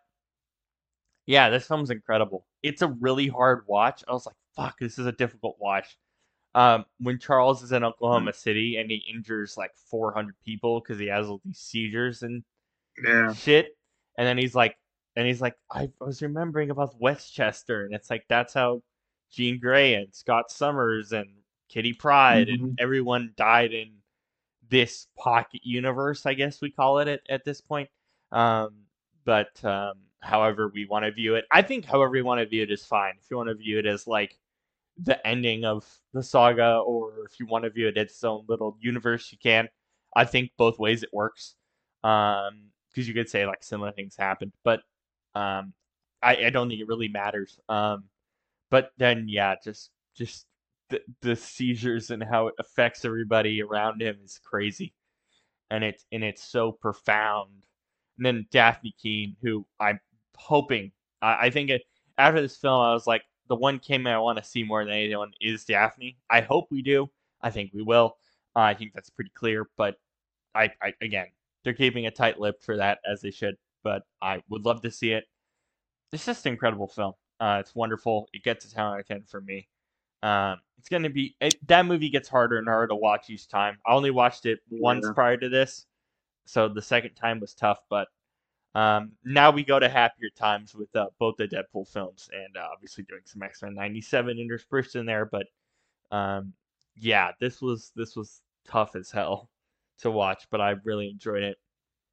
yeah, this film's incredible. It's a really hard watch. I was like, fuck, this is a difficult watch um, when Charles is in Oklahoma City and he injures like four hundred people because he has all these seizures and Yeah. shit, and then he's like, and he's like, I was remembering about Westchester, and it's like that's how Jean Grey and Scott Summers and Kitty Pryde Mhm. and everyone died in this pocket universe, I guess we call it at, at this point. Um, but um, however we want to view it, I think however you want to view it is fine. If you want to view it as like the ending of the saga, or if you want to view it as its own little universe, you can. I think both ways it works. Um, because you could say like similar things happened, but um, I, I don't think it really matters. Um, but then yeah, just just the the seizures and how it affects everybody around him is crazy, and it's and it's so profound. And then Daphne Keane, who I'm hoping, I, I think it, after this film, I was like, the one Kim I want to see more than anyone is Daphne. I hope we do. I think we will. Uh, I think that's pretty clear. But I, I, again, they're keeping a tight lip for that as they should. But I would love to see it. It's just an incredible film. Uh, it's wonderful. It gets a ten out of ten for me. Um, it's gonna be it, that movie gets harder and harder to watch each time. I only watched it once Yeah. prior to this, so the second time was tough. But um, now we go to happier times with uh, both the Deadpool films, and uh, obviously doing some X-Men ninety-seven interspersed in there. But um, yeah, this was this was tough as hell to watch, but I really enjoyed it.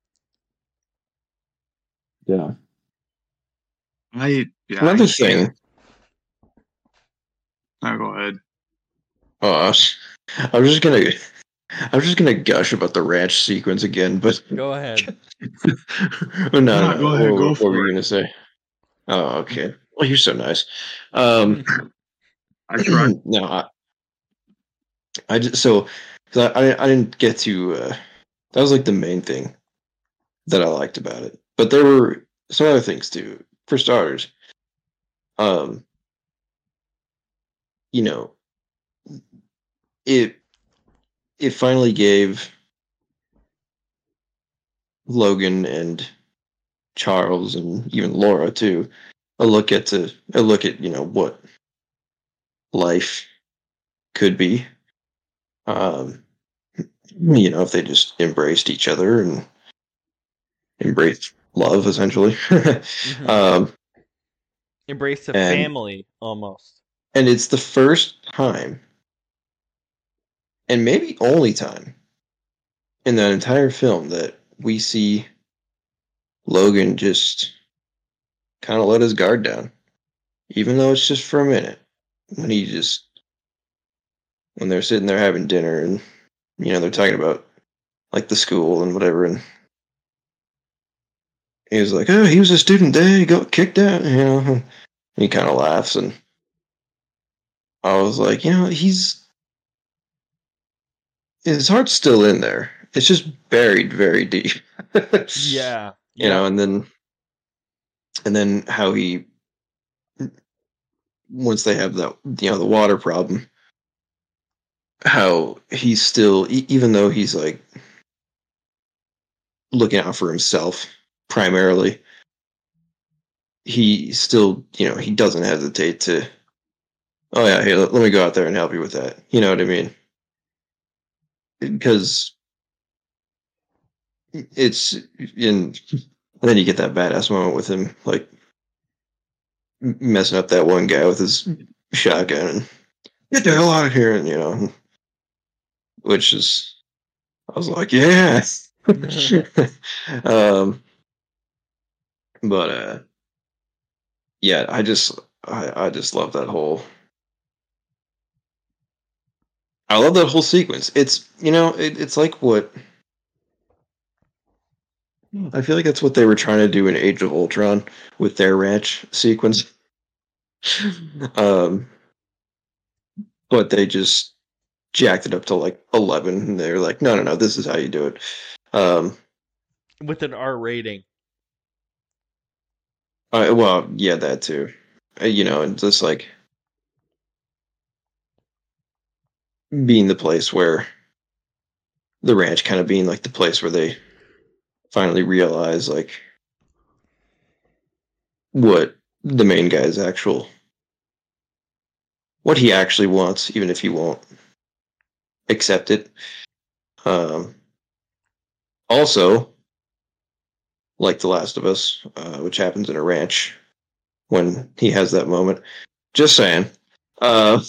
Yeah. I yeah. Another I thing. can't. No, go ahead. Oh, I was, I was just gonna, I was just gonna gush about the ranch sequence again, but Go ahead. no, no, No, no. go ahead, What, go what for were you it. gonna say? Oh, okay. Well, you're so nice. Um, I tried. no, I, I just so 'cause I, I I didn't get to. Uh, that was like the main thing that I liked about it, but there were some other things too. For starters, um, you know, it it finally gave Logan and Charles and even Laura too a look at to a look at you know what life could be. Um, you know, if they just embraced each other and embraced love, essentially. Mhm. um, Embrace a and family almost. and it's the first time, and maybe only time, in that entire film that we see Logan just kind of let his guard down, even though it's just for a minute. When he just when they're sitting there having dinner and you know they're talking about like the school and whatever, and he was like, "Oh, he was a student there. He got kicked out," you know. And he kind of laughs, and I was like, you know, he's his heart's still in there. It's just buried very deep. Yeah. You Yep. know, and then and then how he once they have that you know the water problem, how he's still e- even though he's like looking out for himself primarily, he still you know he doesn't hesitate to oh yeah hey let, let me go out there and help you with that. You know what I mean? Because it's in and then you get that badass moment with him like messing up that one guy with his shotgun and get the hell out of here and you know which is I was like yeah um but uh yeah I just I, I just love that whole I love that whole sequence. It's you know it, it's like what I feel like that's what they were trying to do in Age of Ultron with their ranch sequence. um but they just jacked it up to like eleven and they're like no no no this is how you do it. um With an R rating. Uh, well, yeah, that too. Uh, you know, and just like being the place where the ranch kind of being like the place where they finally realize like what the main guy's actual what he actually wants, even if he won't accept it. Um, also, like The Last of Us, uh, which happens in a ranch when he has that moment. Just saying. Uh,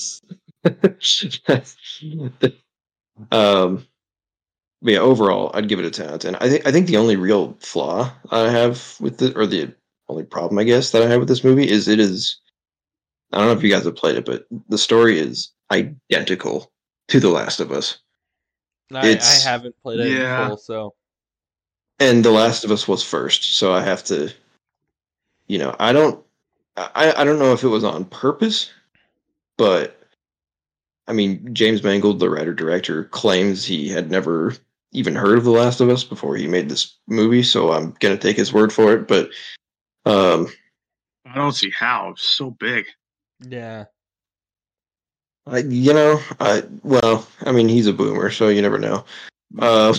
um, But yeah, overall, I'd give it a ten out of ten. I think I think the only real flaw I have with it, or the only problem I guess that I have with this movie is it is. I don't know if you guys have played it, but the story is identical to The Last of Us. I, I It's haven't played it in Yeah. full, so and The Last of Us was first, so I have to. You know, I don't. I I don't know if it was on purpose, but I mean, James Mangold, the writer director, claims he had never even heard of The Last of Us before he made this movie, so I'm gonna take his word for it. But um, I don't see how. It's so big. yeah. I, you know, I well, I mean, he's a boomer, so you never know. Uh,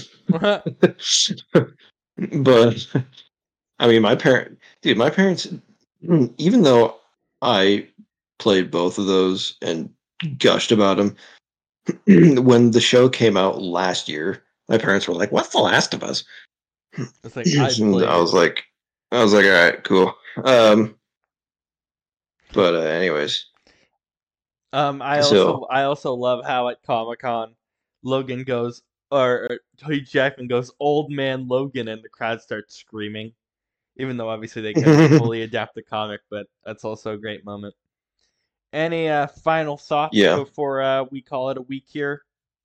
but I mean, my parent, dude, my parents, even though I played both of those and gushed about them, when the show came out last year, my parents were like, "What's The Last of Us?" It's like I And played I it. was like, I was like, all right, cool. Um, but uh, anyways, Um, I so also I also love how at Comic Con, Logan goes or, or Hugh Jackman goes, "Old man Logan," and the crowd starts screaming. Even though obviously they couldn't fully adapt the comic, but that's also a great moment. Any uh, final thoughts yeah, before uh, we call it a week here?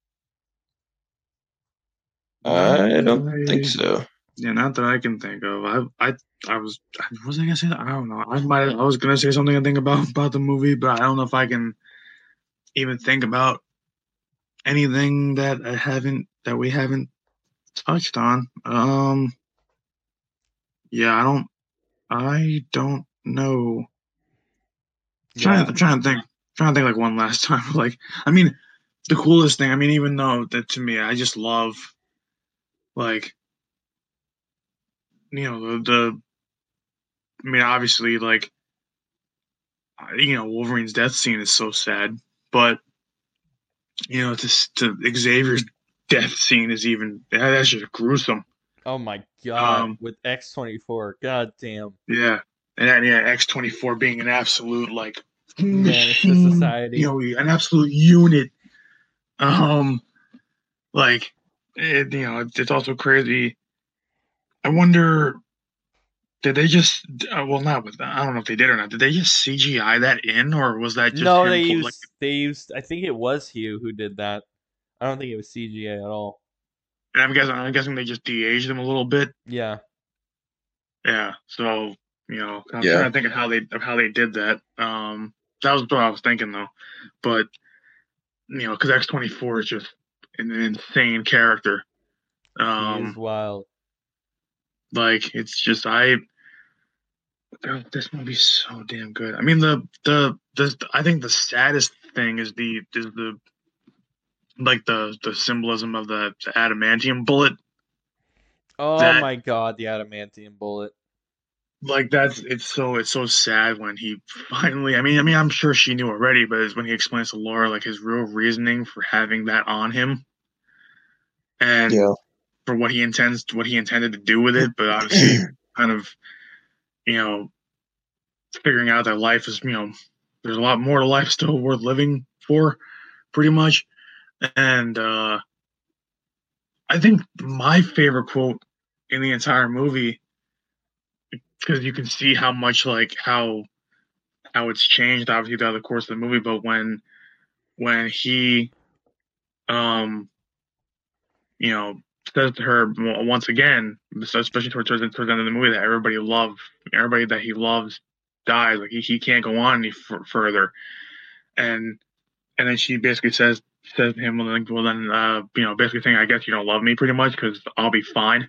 Not I don't think that so. I, yeah, not that I can think of. I, I, I was, what was I gonna say? I don't know. I might, I was gonna say something I think about about the movie, but I don't know if I can even think about anything that I haven't, that we haven't touched on. Um, yeah, I don't, I don't know. Trying, Yeah, I'm trying to think, trying to think like one last time. Like, I mean, the coolest thing. I mean, even though that to me, I just love, like, you know, the, the I mean, obviously, like, you know, Wolverine's death scene is so sad, but you know, to, to Xavier's death scene is even that's just gruesome. oh my god, Um, with X twenty-four, god damn. yeah, and then, yeah, X twenty-four being an absolute like Menace to machine, society. you know, an absolute unit. Um, like, it, you know, it's, it's also crazy. I wonder, did they just? Uh, well, not with. I don't know if they did or not. Did they just C G I that in, or was that just No, they him? Put, like, used they used. I think it was Hugh who did that. I don't think it was C G A at all. I'm guessing. I'm guessing they just de-aged him a little bit. Yeah, Yeah. So, you know, I'm Yeah, trying to think of how they of how they did that. Um, that was what I was thinking though. But you know, because X twenty-four is just an insane character. Um, he is wild. Like it's just I. This movie's so damn good. I mean, the the the I think the saddest thing is the is the like the the symbolism of the, the adamantium bullet. Oh that, my god, the adamantium bullet. Like that's it's so it's so sad when he finally. I mean, I mean, I'm sure she knew already, but it's when he explains to Laura like his real reasoning for having that on him, and Yeah. for what he intends, what he intended to do with it. But obviously, kind of, you know, figuring out that life is, you know, there's a lot more to life still worth living for, pretty much. And uh, I think my favorite quote in the entire movie, because you can see how much like how how it's changed obviously throughout the course of the movie, but when when he um you know says to her once again, especially towards towards, towards the end of the movie, that everybody loves everybody that he loves dies, like he, he can't go on any f- further, and and then she basically says says to him, well then, well, then uh, you know, basically saying, I guess you don't love me, pretty much, because I'll be fine.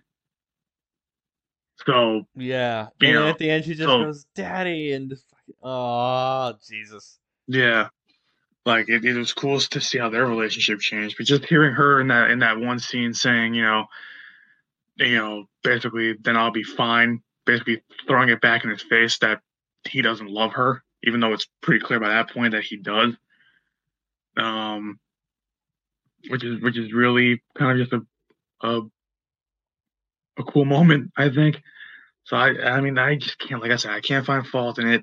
So yeah, you and know, then at the end she just so, goes, "Daddy," and just fucking, oh Jesus. Yeah, like it, it was cool to see how their relationship changed. But just hearing her in that in that one scene saying, you know, you know, basically, then I'll be fine. Basically, throwing it back in his face that he doesn't love her, even though it's pretty clear by that point that he does. Um, which is which is really kind of just a a, a cool moment, I think. So I I mean I just can't, like I said, I can't find fault in it.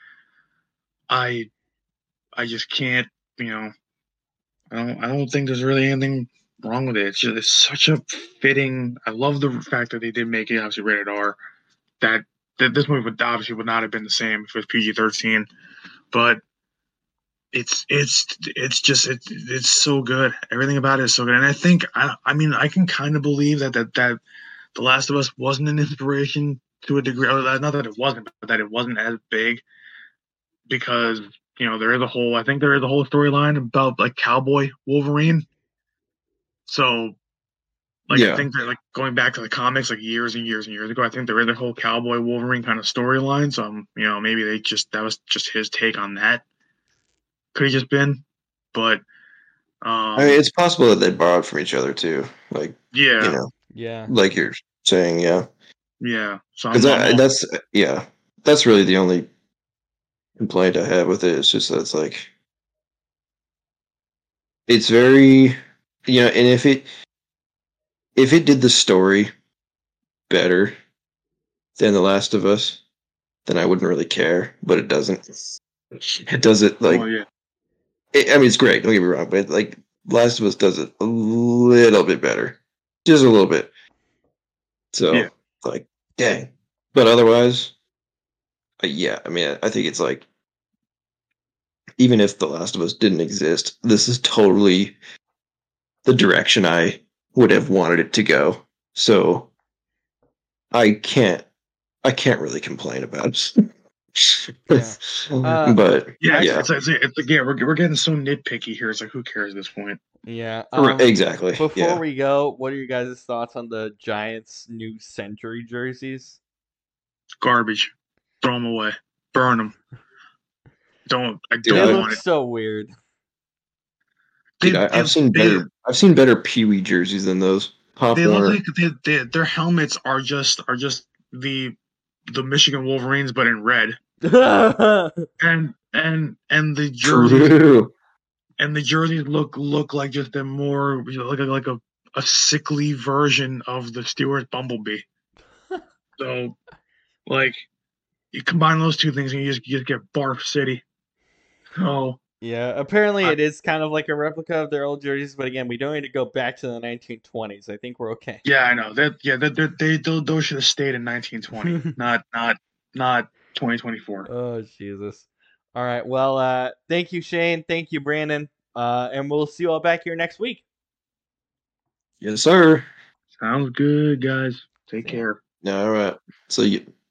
I I just can't, you know, I don't I don't think there's really anything wrong with it. It's just it's such a fitting. I love the fact that they did make it obviously rated R. That that this movie would obviously would not have been the same if it was P G thirteen, but it's it's it's just it's it's so good. Everything about it is so good, and I think I I mean I can kind of believe that that that The Last of Us wasn't an inspiration to a degree. Not that it wasn't, but that it wasn't as big, because you know there is a whole. I think there is a whole storyline about like Cowboy Wolverine. So, like, I Yeah. think that like going back to the comics, like years and years and years ago, I think there is a whole Cowboy Wolverine kind of storyline. So, um, you know, maybe they just that was just his take on that. Could have just been, but um, I mean, it's possible that they borrowed from each other too. Like, yeah, you know, Yeah. like you're saying, yeah. yeah. So I'm, Because I'm all, that's yeah, that's really the only complaint I have with it. It's just that it's like it's very, you know, and if it if it did the story better than The Last of Us, then I wouldn't really care. But it doesn't. It does it like well, yeah, it, I mean, it's great. Don't get me wrong, but like Last of Us does it a little bit better, just a little bit. So yeah. like, dang. But otherwise, uh, yeah. I mean, I think it's like even if The Last of Us didn't exist, this is totally the direction I would have wanted it to go. So I can't I can't really complain about it. Yeah. Uh, but Yeah, it's, yeah, it's, it's, it's again, we're, we're getting so nitpicky here. It's like, who cares at this point? Yeah. Right, Um, exactly. Before Yeah. we go, what are your guys' thoughts on the Giants' new Century jerseys? Garbage. Throw them away. Burn them. Don't. I Dude, They don't I- look want it. so weird. Dude, They, I, they, I've seen they, better. I've seen better Pee Wee jerseys than those. Pop they look Warner. like they, they, their helmets are just are just the the Michigan Wolverines, but in red. And and and the jerseys True. and the jerseys look look like just a more, you know, like a, like a, a sickly version of the Stewart Bumblebee. So like you combine those two things and you just you just get Barf City. So Yeah, apparently I- it is kind of like a replica of their old jerseys, but again, we don't need to go back to the nineteen twenties. I think we're okay. yeah, I know that. Yeah, that they, they those should have stayed in nineteen twenty, not not not twenty twenty-four. Oh, Jesus. All right. Well, uh, thank you, Shane. Thank you, Brandon. Uh, and we'll see you all back here next week. Yes, sir. Sounds good, guys. Take See ya. care. All right. So you.